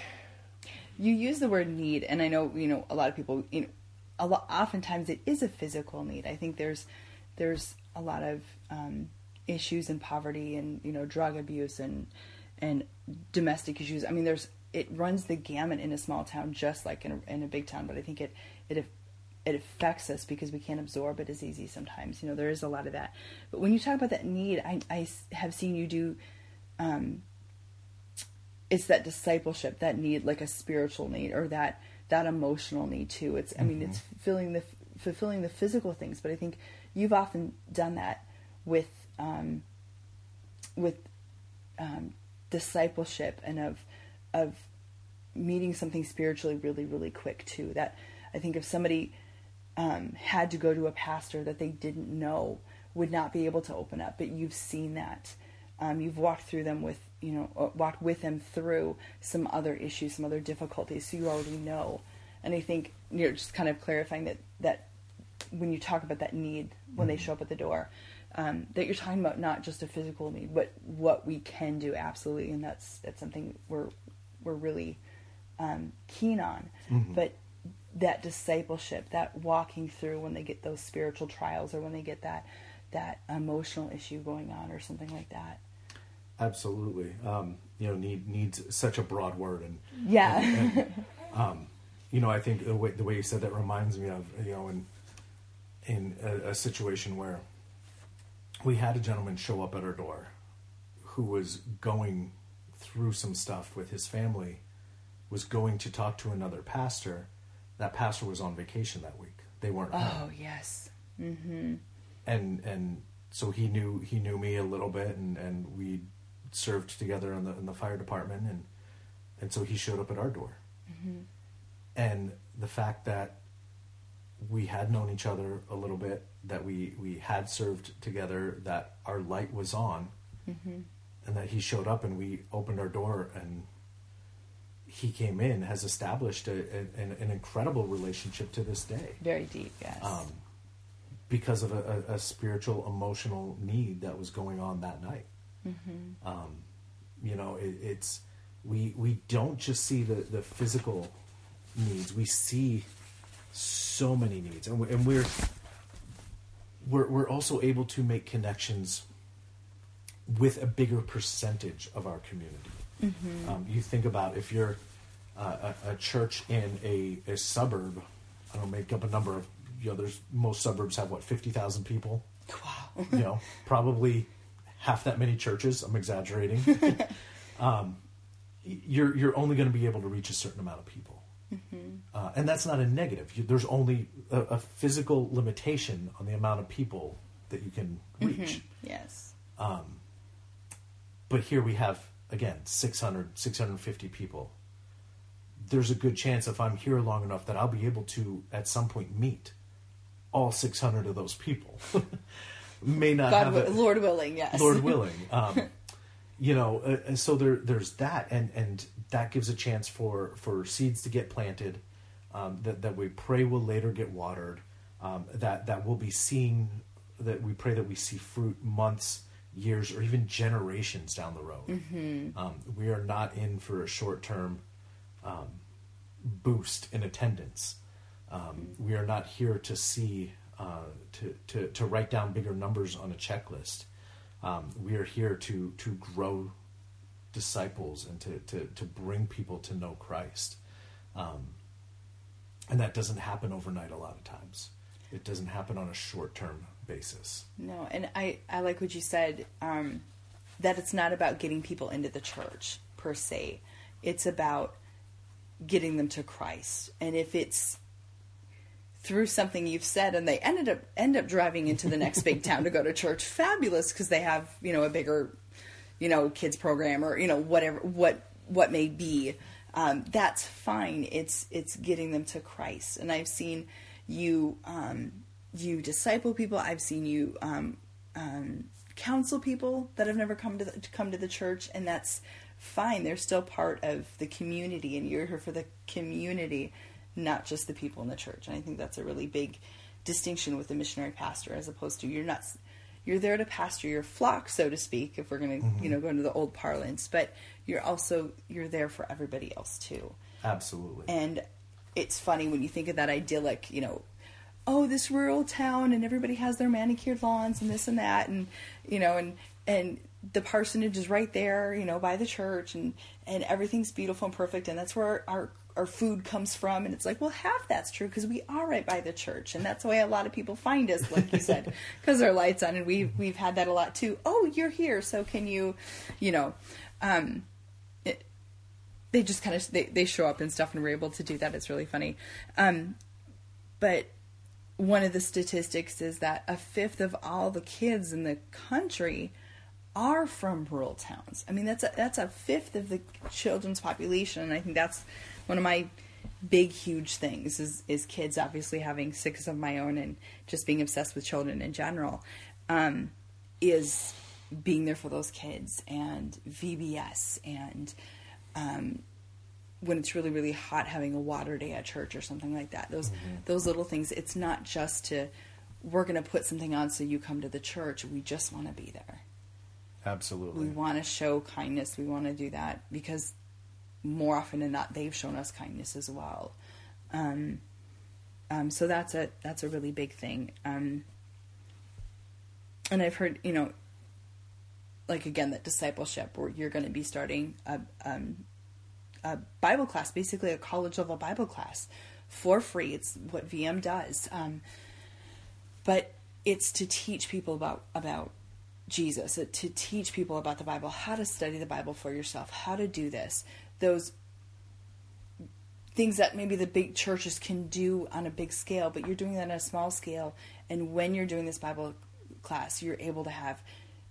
You use the word need, and I know, you know, a lot of people, you know, a lot, oftentimes it is a physical need. I think there's there's a lot of um, issues in poverty and, you know, drug abuse and and domestic issues. I mean, there's it runs the gamut in a small town, just like in a, in a big town. But I think it it it affects us because we can't absorb it as easy sometimes. You know, there is a lot of that. But when you talk about that need, I, I have seen you do. Um, it's that discipleship, that need, like a spiritual need, or that that emotional need too. It's I mean, mm-hmm. it's fulfilling the fulfilling the physical things. But I think you've often done that with um, with um, discipleship, and of of meeting something spiritually really, really quick too. That I think if somebody um, had to go to a pastor that they didn't know, would not be able to open up, but you've seen that. Um, you've walked through them with, you know, walked with them through some other issues, some other difficulties, so you already know. And I think you're just kind of clarifying that, that when you talk about that need, when mm-hmm. they show up at the door, um, that you're talking about not just a physical need, but what we can do, absolutely, and that's that's something we're we're really um, keen on. Mm-hmm. But that discipleship, that walking through when they get those spiritual trials, or when they get that that emotional issue going on, or something like that. Absolutely. Um, you know, need needs such a broad word, and yeah. And, and, um, you know, I think the way, the way you said that reminds me of, you know, in in a, a situation where we had a gentleman show up at our door who was going through some stuff with his family, was going to talk to another pastor. That pastor was on vacation that week. They weren't oh, home. Oh yes. Mm-hmm. And and so he knew he knew me a little bit, and, and we served together in the in the fire department, and and so he showed up at our door. Mm-hmm. And the fact that we had known each other a little bit, that we, we had served together, that our light was on, mm-hmm. and that he showed up and we opened our door and he came in, has established a, a, an, an incredible relationship to this day. Very deep, yes. Um, because of a, a, a spiritual, emotional need that was going on that night. Mm-hmm. Um, you know, it, it's we we don't just see the, the physical needs. We see so many needs, and we're, and we're we're we're also able to make connections with a bigger percentage of our community. Mm-hmm. Um, you think about if you're uh, a, a church in a, a suburb. I don't make up a number of. You know, there's most suburbs have what fifty thousand people. Wow. You know, probably half that many churches. I'm exaggerating. um, you're you're only going to be able to reach a certain amount of people, mm-hmm. uh, and that's not a negative. You, there's only a, a physical limitation on the amount of people that you can reach. Mm-hmm. Yes. Um, but here we have again six hundred, six hundred fifty people. There's a good chance if I'm here long enough that I'll be able to at some point meet all six hundred of those people. may not God, have a, Lord willing, yes. Lord willing. Um, you know, uh, so there, there's that, and, and that gives a chance for, for seeds to get planted, um, that, that we pray will later get watered, um, that, that we'll be seeing, that we pray that we see fruit months, years, or even generations down the road. Mm-hmm. Um, we are not in for a short-term um, boost in attendance. Um, mm-hmm. We are not here to see, uh, to, to, to write down bigger numbers on a checklist. Um, we are here to, to grow disciples and to, to, to bring people to know Christ. Um, and that doesn't happen overnight a lot of times. It doesn't happen on a short-term basis. No, and I, I like what you said, um, that it's not about getting people into the church, per se. It's about getting them to Christ. And if it's through something you've said and they ended up end up driving into the next big town to go to church, fabulous, because they have, you know, a bigger, you know, kids program, or, you know, whatever, what what may be. Um, that's fine. It's it's getting them to Christ. And I've seen you um, you disciple people. I've seen you um, um, counsel people that have never come to the, to come to the church, and that's fine. They're still part of the community, and you're here for the community, not just the people in the church. And I think that's a really big distinction with the missionary pastor, as opposed to you're not you're there to pastor your flock, so to speak, if we're going to mm-hmm. you know go into the old parlance, but you're also you're there for everybody else too. Absolutely. And it's funny when you think of that idyllic, you know, oh, this rural town and everybody has their manicured lawns and this and that, and you know, and and the parsonage is right there, you know, by the church, and and everything's beautiful and perfect, and that's where our our food comes from. And it's like, well, half that's true, because we are right by the church, and that's why a lot of people find us, like you said, because our lights on, and we've we've had that a lot too. Oh, you're here, so can you, you know, um, it, they just kind of they they show up and stuff, and we're able to do that. It's really funny, um, but one of the statistics is that a fifth of all the kids in the country are from rural towns. I mean, that's a, that's a fifth of the children's population, and I think that's one of my big, huge things is, is kids, obviously having six of my own and just being obsessed with children in general, um, is being there for those kids, and V B S, and um, when it's really, really hot, having a water day at church or something like that. Those mm-hmm. those little things. It's not just to, we're going to put something on so you come to the church. We just want to be there. Absolutely. We want to show kindness. We want to do that because more often than not, they've shown us kindness as well. Um, um, so that's a that's a really big thing. Um, and I've heard, you know, like again, that discipleship, where you're going to be starting a, um, a Bible class, basically a college level Bible class for free. It's what V M does. Um, but it's to teach people about about Jesus, to teach people about the Bible, how to study the Bible for yourself, how to do this, those things that maybe the big churches can do on a big scale, but you're doing that on a small scale. And when you're doing this Bible class, you're able to have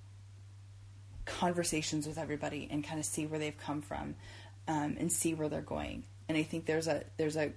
conversations with everybody and kind of see where they've come from, um, and see where they're going. And I think there's a there's a,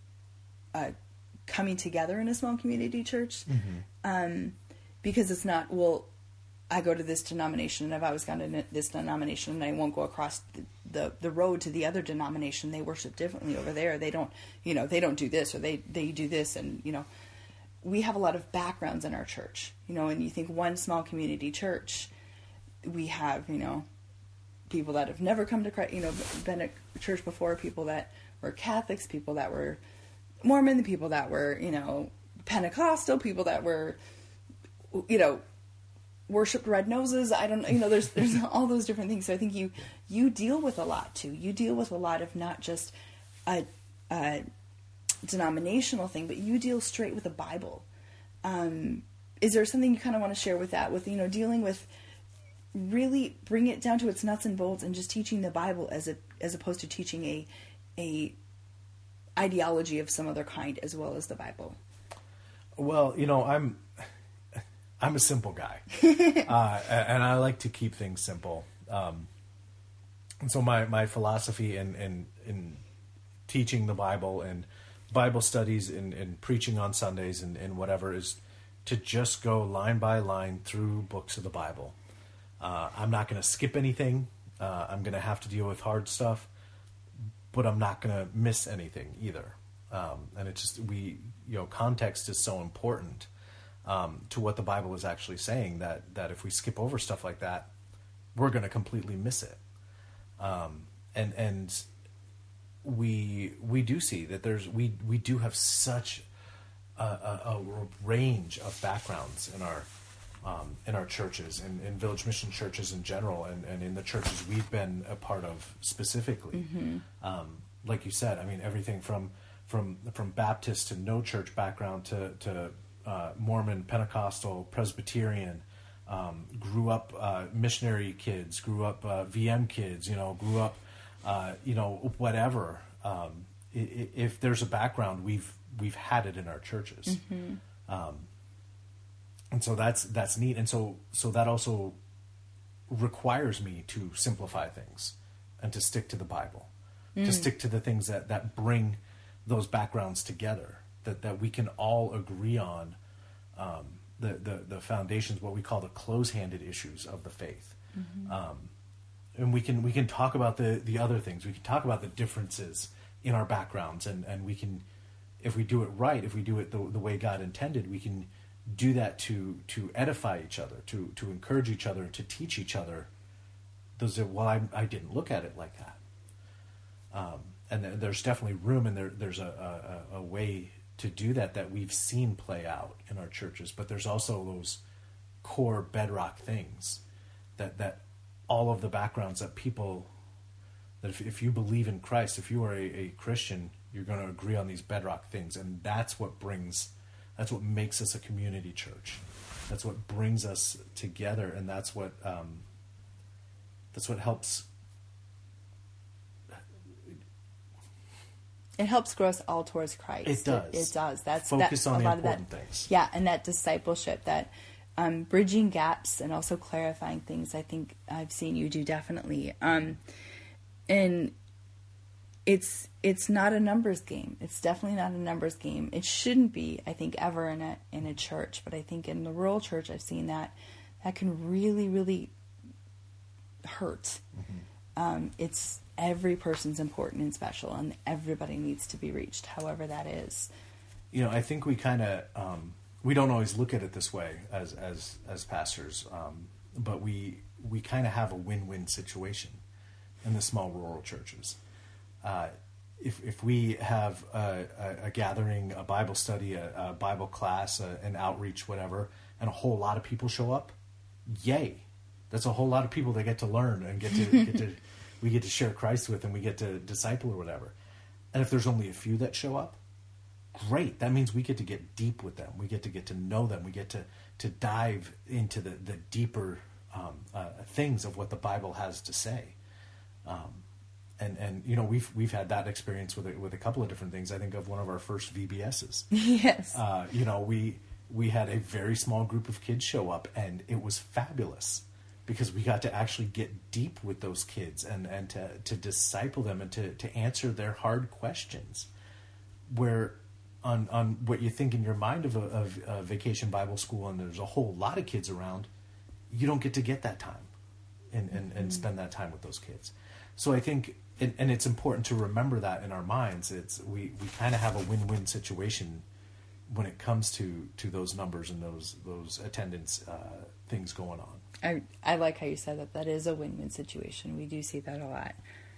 a coming together in a small community church, mm-hmm. um, because it's not, well, I go to this denomination, and I've always gone to this denomination, and I won't go across the, the, the road to the other denomination. They worship differently over there. They don't, you know, they don't do this, or they, they do this. And, you know, we have a lot of backgrounds in our church, you know, and you think one small community church, we have, you know, people that have never come to Christ, you know, been at church before, people that were Catholics, people that were Mormon, the people that were, you know, Pentecostal, people that were, you know, worshipped red noses. I don't know, you know, there's there's all those different things. So I think you you deal with a lot too. You deal with a lot of not just a, a denominational thing, but you deal straight with the Bible. Um, is there something you kind of want to share with that, with, you know, dealing with, really bring it down to its nuts and bolts and just teaching the Bible as a as opposed to teaching a a ideology of some other kind as well as the Bible? Well, you know, I'm I'm a simple guy, uh, and I like to keep things simple. Um, and so my, my philosophy in, in, in teaching the Bible and Bible studies and, and preaching on Sundays and, and whatever is to just go line by line through books of the Bible. Uh, I'm not going to skip anything. Uh, I'm going to have to deal with hard stuff, but I'm not going to miss anything either. Um, and it just, we, you know, context is so important um, to what the Bible is actually saying, that, that if we skip over stuff like that, we're going to completely miss it. Um, and, and we, we do see that there's, we, we do have such a, a, a range of backgrounds in our, um, in our churches, and in Village Mission churches in general, and, and in the churches we've been a part of specifically. Mm-hmm. Um, like you said, I mean, everything from, from, from Baptist to no church background to, to, uh, Mormon, Pentecostal, Presbyterian, um, grew up, uh, missionary kids, grew up, uh, V M kids, you know, grew up, uh, you know, whatever. Um, if, if there's a background, we've, we've had it in our churches. Mm-hmm. Um, And so that's that's neat, and so so that also requires me to simplify things and to stick to the Bible, mm. to stick to the things that, that bring those backgrounds together, that, that we can all agree on, um, the, the the foundations, what we call the close-handed issues of the faith, mm-hmm. um, and we can we can talk about the, the other things. We can talk about the differences in our backgrounds, and, and we can, if we do it right, if we do it the, the way God intended, we can do that to to edify each other, to to encourage each other, to teach each other. Those are, well, I, I didn't look at it like that. Um, and th- there's definitely room, and there there's a, a, a way to do that that we've seen play out in our churches. But there's also those core bedrock things that, that all of the backgrounds that people, that if, if you believe in Christ, if you are a, a Christian, you're going to agree on these bedrock things. And that's what brings... That's what makes us a community church. That's what brings us together, and that's what um, that's what helps. It helps grow us all towards Christ. It does. It, it does. That's focus that, on a the lot important of that, things. Yeah, and that discipleship, that um, bridging gaps, and also clarifying things. I think I've seen you do definitely, um, and it's. It's not a numbers game. It's definitely not a numbers game. It shouldn't be, I think, ever in a in a church. But I think in the rural church, I've seen that that can really, really hurt. Mm-hmm. Um, it's every person's important and special, and everybody needs to be reached, however that is. You know, I think we kind of um, we don't always look at it this way as as as pastors, um, but we we kind of have a win-win situation in the small rural churches. Uh, If if we have a, a, a gathering, a Bible study, a, a Bible class, a, an outreach, whatever, and a whole lot of people show up, yay! That's a whole lot of people that get to learn and get to get to we get to share Christ with, and we get to disciple or whatever. And if there's only a few that show up, great. That means we get to get deep with them. We get to get to know them. We get to to dive into the the deeper um, uh, things of what the Bible has to say. Um, And, and you know, we've we've had that experience with a, with a couple of different things. I think of one of our first V B S's. Yes. Uh, you know, we we had a very small group of kids show up, and it was fabulous because we got to actually get deep with those kids and, and to, to disciple them and to, to answer their hard questions. Where on on what you think in your mind of a, of a vacation Bible school, and there's a whole lot of kids around, you don't get to get that time and, and, and spend that time with those kids. So I think, and, and it's important to remember that in our minds. It's we, we kind of have a win-win situation when it comes to, to those numbers and those those attendance uh, things going on. I I like how you said that. That is a win-win situation. We do see that a lot.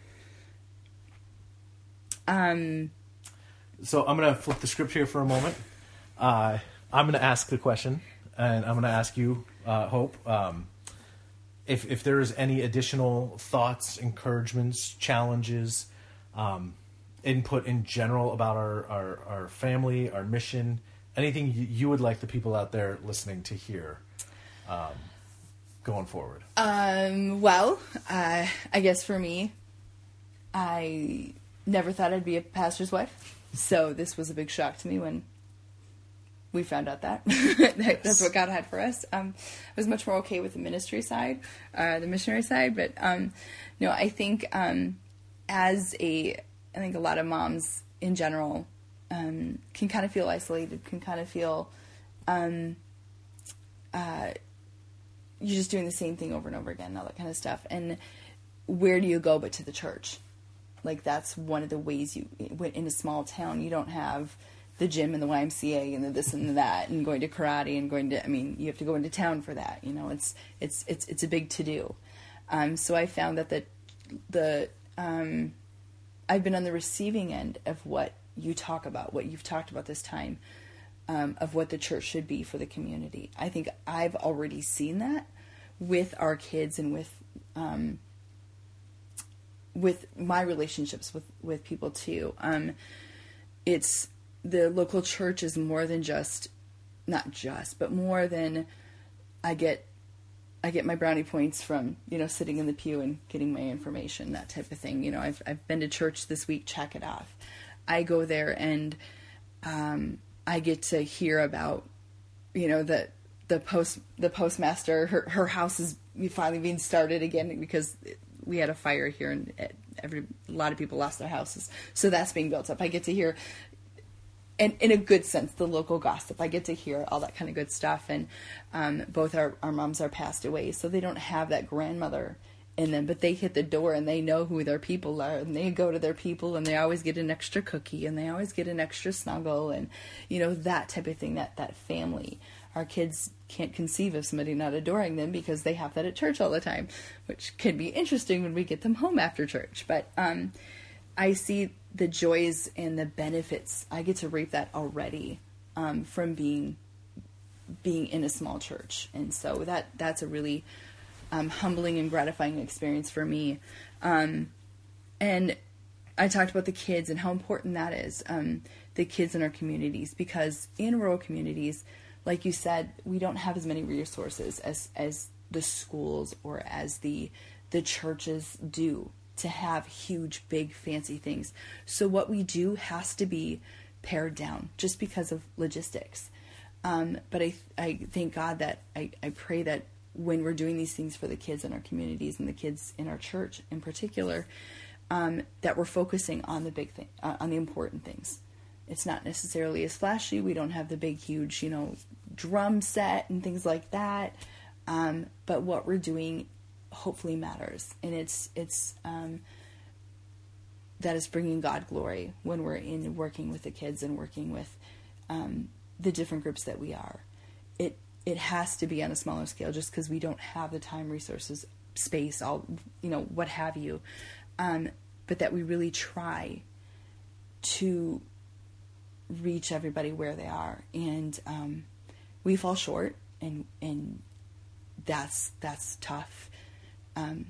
Um. So I'm going to flip the script here for a moment. Uh, I'm going to ask the question, and I'm going to ask you, uh, Hope. Um, If if there is any additional thoughts, encouragements, challenges, um, input in general about our, our, our family, our mission, anything you, you would like the people out there listening to hear um, going forward? Um, well, uh, I guess for me, I never thought I'd be a pastor's wife. So this was a big shock to me when we found out that. that that's what God had for us. Um, I was much more okay with the ministry side, uh, the missionary side. But, um, no, I think, um, as a, I think a lot of moms in general, um, can kind of feel isolated, can kind of feel, um, uh, you're just doing the same thing over and over again, all that kind of stuff. And where do you go but to the church? Like, that's one of the ways you, in a small town, you don't have the gym and the Y M C A and the this and the that and going to karate and going to, I mean, you have to go into town for that. You know, it's, it's, it's, it's a big to-do. Um, so I found that the, the, um, I've been on the receiving end of what you talk about, what you've talked about this time, um, of what the church should be for the community. I think I've already seen that with our kids and with, um, with my relationships with, with people too. Um, it's, the local church is more than just, not just, but more than I get, I get my brownie points from, you know, sitting in the pew and getting my information, that type of thing. You know, I've, I've been to church this week, check it off. I go there and, um, I get to hear about, you know, the, the post, the postmaster, her, her house is finally being started again because we had a fire here and every, a lot of people lost their houses. So that's being built up. I get to hear, and in a good sense, the local gossip. I get to hear all that kind of good stuff. And um, both our, our moms are passed away, so they don't have that grandmother in them, but they hit the door and they know who their people are, and they go to their people and they always get an extra cookie and they always get an extra snuggle and, you know, that type of thing, that, that family. Our kids can't conceive of somebody not adoring them because they have that at church all the time, which can be interesting when we get them home after church. But um, I see the joys and the benefits. I get to reap that already um, from being being in a small church. And so that that's a really um, humbling and gratifying experience for me. Um, and I talked about the kids and how important that is, um, the kids in our communities, because in rural communities, like you said, we don't have as many resources as, as the schools or as the the churches do to have huge, big, fancy things. So what we do has to be pared down just because of logistics. Um, but I I thank God that I, I pray that when we're doing these things for the kids in our communities and the kids in our church in particular, um, that we're focusing on the big thing, uh, on the important things. It's not necessarily as flashy. We don't have the big, huge, you know, drum set and things like that. Um, but what we're doing hopefully matters. And it's, it's, um, that is bringing God glory when we're in working with the kids and working with, um, the different groups that we are. It, it has to be on a smaller scale just because we don't have the time, resources, space, all, you know, what have you. Um, but that we really try to reach everybody where they are. And, um, we fall short, and, and that's, that's tough. Um,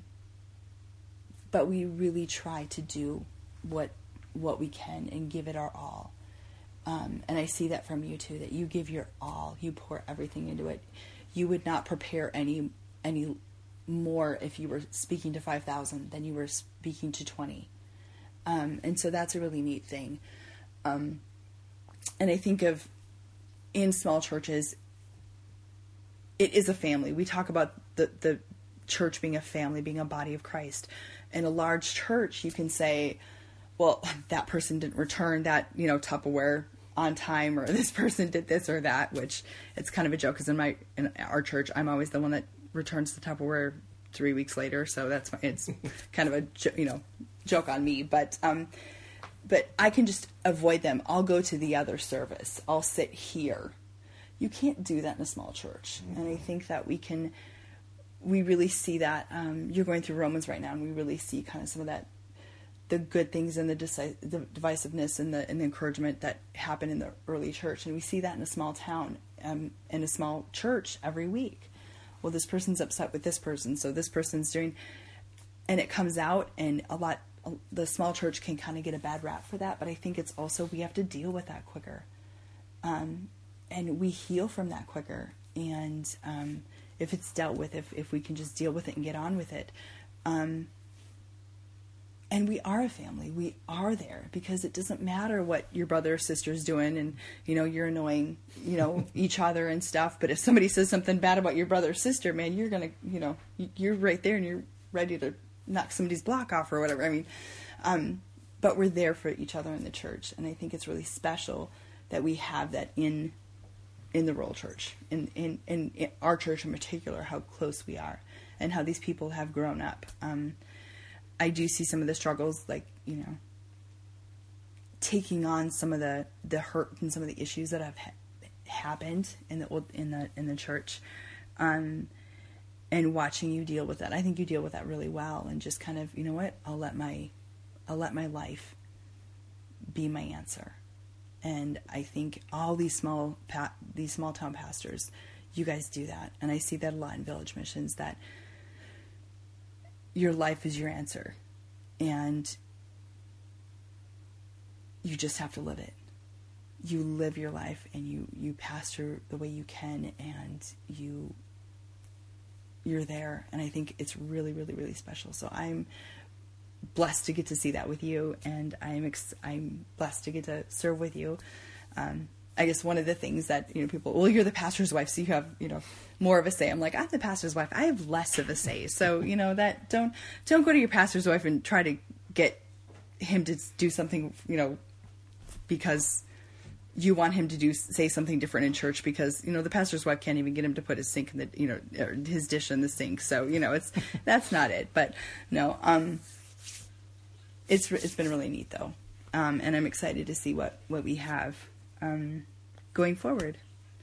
but we really try to do what, what we can and give it our all. Um, and I see that from you too, that you give your all, you pour everything into it. You would not prepare any, any more if you were speaking to five thousand than you were speaking to twenty. Um, and so that's a really neat thing. Um, and I think of in small churches, it is a family. We talk about the, the church being a family, being a body of Christ. In a large church, you can say, well, that person didn't return that, you know, Tupperware on time, or this person did this or that, which it's kind of a joke because in my, in our church, I'm always the one that returns the Tupperware three weeks later. So that's, it's kind of a, you know, joke on me, but, um, but I can just avoid them. I'll go to the other service. I'll sit here. You can't do that in a small church. Mm-hmm. And I think that we can, we really see that, um, you're going through Romans right now, and we really see kind of some of that, the good things and the, deci- the divisiveness and the, and the encouragement that happened in the early church. And we see that in a small town, um, in a small church every week. Well, this person's upset with this person, so this person's doing, and it comes out, and a lot, the small church can kind of get a bad rap for that, but I think it's also, we have to deal with that quicker. Um, and we heal from that quicker. And, um, if it's dealt with, if, if we can just deal with it and get on with it, um, and we are a family. We are there because it doesn't matter what your brother or sister's doing, and, you know, you're annoying, you know, each other and stuff. But if somebody says something bad about your brother or sister, man, you're going to, you know, you're right there and you're ready to knock somebody's block off or whatever. I mean, um, but we're there for each other in the church. And I think it's really special that we have that in, in the rural church, in, in, in, in our church in particular, how close we are and how these people have grown up. Um, I do see some of the struggles, like, you know, taking on some of the, the hurt and some of the issues that have ha- happened in the, in the, in the church, um, and watching you deal with that. I think you deal with that really well, and just kind of, you know what, I'll let my, I'll let my life be my answer. And I think all these small pa- these small town pastors, you guys do that. And I see that a lot in Village Missions, that your life is your answer. And you just have to live it. You live your life, and you, you pastor the way you can, and you, you're there. And I think it's really, really, really special. So I'm blessed to get to see that with you, and I'm ex- I'm blessed to get to serve with you. Um, I guess one of the things that, you know, people, well, you're the pastor's wife, so you have, you know, more of a say. I'm like, I'm the pastor's wife, I have less of a say. So, you know, that don't don't go to your pastor's wife and try to get him to do something, you know, because you want him to do say something different in church, because, you know, the pastor's wife can't even get him to put his sink in the, you know, or his dish in the sink. So, you know, it's that's not it. But no, um. It's it's been really neat, though, um, and I'm excited to see what, what we have um, going forward.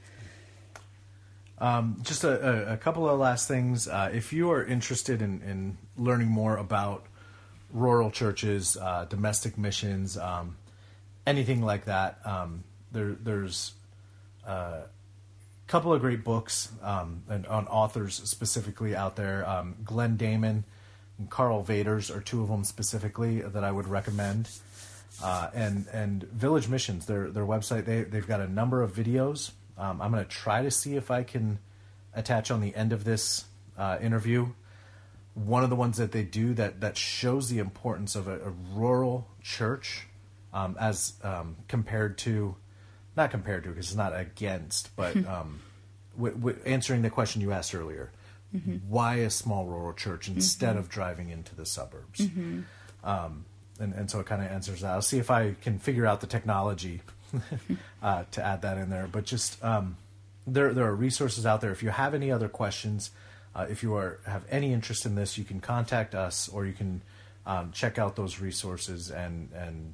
Um, just a, a, a couple of last things. Uh, if you are interested in, in learning more about rural churches, uh, domestic missions, um, anything like that, um, there, there's a couple of great books um, and on authors specifically out there. Um, Glenn Damon and Carl Vaders are two of them specifically that I would recommend. Uh, and and Village Missions, their their website, they they've got a number of videos. Um, I'm going to try to see if I can attach on the end of this uh, interview one of the ones that they do that that shows the importance of a, a rural church um, as um, compared to, not compared to, because it's not against, but um, w- w- answering the question you asked earlier. Mm-hmm. Why a small rural church instead mm-hmm. of driving into the suburbs? Mm-hmm. Um, and, and so it kind of answers that. I'll see if I can figure out the technology uh, to add that in there. But just um, there there are resources out there. If you have any other questions, uh, if you are have any interest in this, you can contact us, or you can um, check out those resources. And and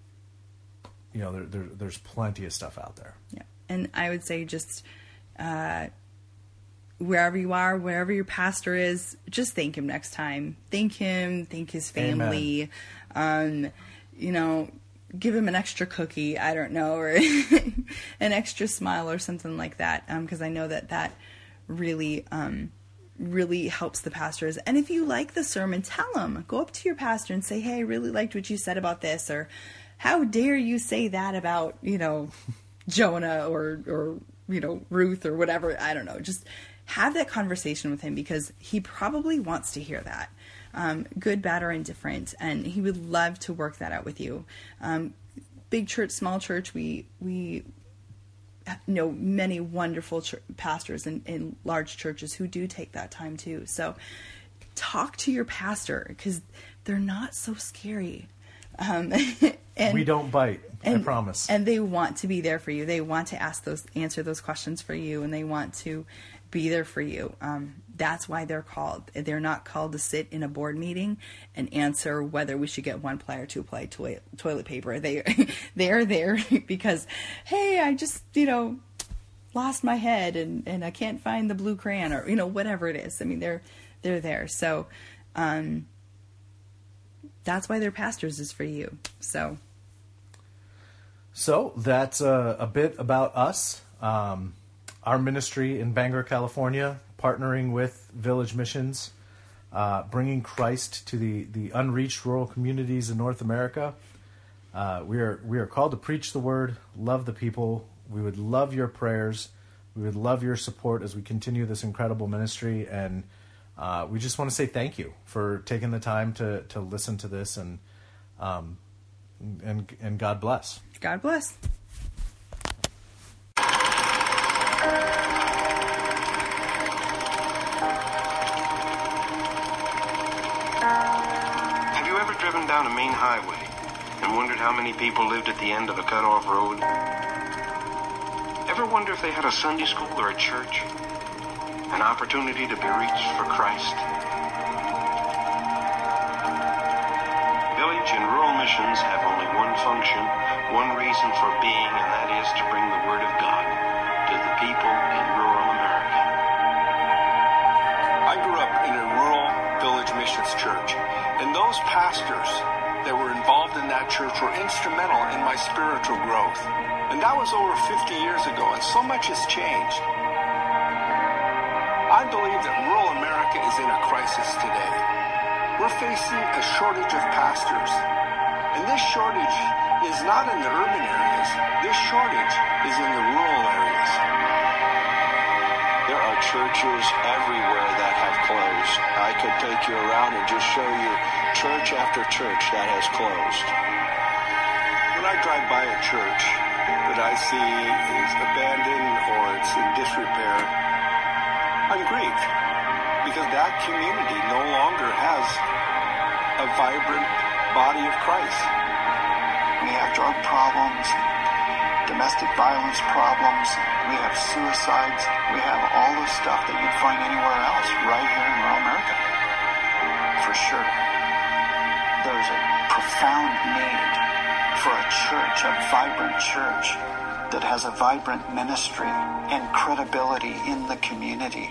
you know there, there there's plenty of stuff out there. Yeah, and I would say just. Uh, Wherever you are, wherever your pastor is, just thank him next time. Thank him, thank his family. Um, you know, give him an extra cookie, I don't know, or an extra smile or something like that. Because um, I know that that really, um, really helps the pastors. And if you like the sermon, tell him. Go up to your pastor and say, hey, I really liked what you said about this. Or how dare you say that about, you know, Jonah or, or, you know, Ruth or whatever. I don't know. Just have that conversation with him, because he probably wants to hear that, um, good, bad, or indifferent, and he would love to work that out with you. Um, big church, small church, we we know many wonderful ch- pastors in, in large churches who do take that time too. So talk to your pastor, because they're not so scary. Um, and we don't bite, and, I promise. And they want to be there for you. They want to ask those, answer those questions for you, and they want to be there for you. Um, that's why they're called. They're not called to sit in a board meeting and answer whether we should get one ply or two ply toilet, toilet paper. They they are there because, hey, I just, you know, lost my head and, and I can't find the blue crayon, or, you know, whatever it is. I mean, they're they're there. So um, that's why they're pastors, is for you. So. So that's a, a bit about us. Um, Our ministry in Bangor, California, partnering with Village Missions, uh, bringing Christ to the, the unreached rural communities in North America. Uh, we are we are called to preach the word, love the people. We would love your prayers. We would love your support as we continue this incredible ministry. And uh, we just want to say thank you for taking the time to, to listen to this. And um, and and God bless. God bless. Have you ever driven down a main highway and wondered how many people lived at the end of a cut-off road? ever wonder if they had a Sunday school or a church? An opportunity to be reached for Christ? Village and rural missions have only one function, one reason for being, and that is to bring the Word of God to the people in rural America. I grew up in a rural village missions church, and those pastors that were involved in that church were instrumental in my spiritual growth. And that was over fifty years ago, and so much has changed. I believe that rural America is in a crisis today. We're facing a shortage of pastors. And this shortage is not in the urban areas. This shortage is in the rural areas. There are churches everywhere that have closed. I could take you around and just show you church after church that has closed. When I drive by a church that I see is abandoned or it's in disrepair, I'm grieved because that community no longer has a vibrant body of Christ. We have drug problems, domestic violence problems, we have suicides, we have all the stuff that you'd find anywhere else right here in rural America. For sure. There's a profound need for a church, a vibrant church that has a vibrant ministry and credibility in the community.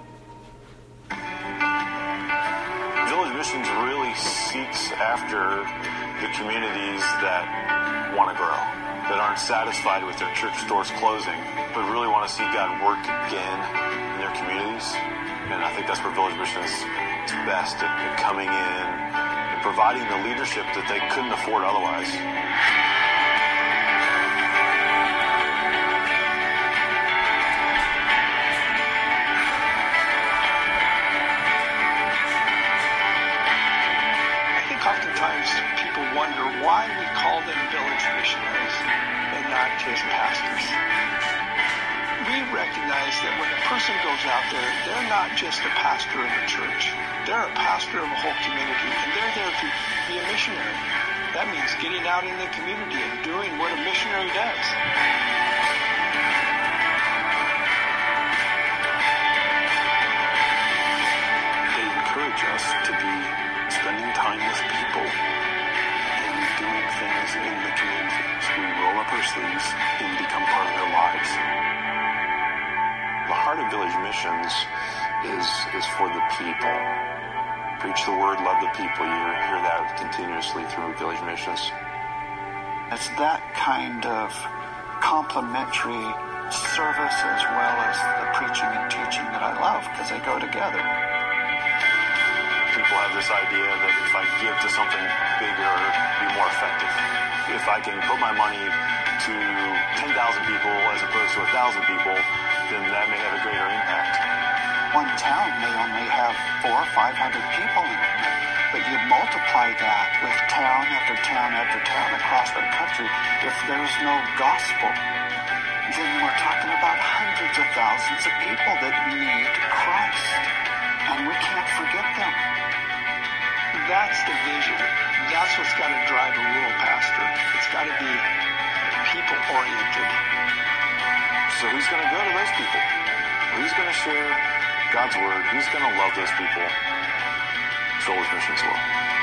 Village Missions really seeks after the communities that want to grow, that aren't satisfied with their church doors closing, but really want to see God work again in their communities. And I think that's where Village Missions is best at, at coming in and providing the leadership that they couldn't afford otherwise. Oftentimes people wonder why we call them village missionaries and not just pastors. We recognize that when a person goes out there, they're not just a pastor of a church. They're a pastor of a whole community, and they're there to be a missionary. That means getting out in the community and doing what a missionary does. They encourage us to be spending time with people and doing things in the community. So we roll up our sleeves and become part of their lives. The heart of Village Missions is, is for the people. Preach the word, love the people. You hear that continuously through Village Missions. It's that kind of complementary service as well as the preaching and teaching that I love because they go together. People have this idea that if I give to something bigger, it'll be more effective. If I can put my money to ten thousand people as opposed to one thousand people, then that may have a greater impact. One town may only have four or five hundred people in it, but you multiply that with town after town after town across the country. If there's no gospel, then we're talking about hundreds of thousands of people that need Christ, and we can't forget them. That's the vision. That's what's got to drive a rural pastor. It's got to be people-oriented. So who's going to go to those people? Who's going to share God's word? Who's going to love those people? Village Missions will.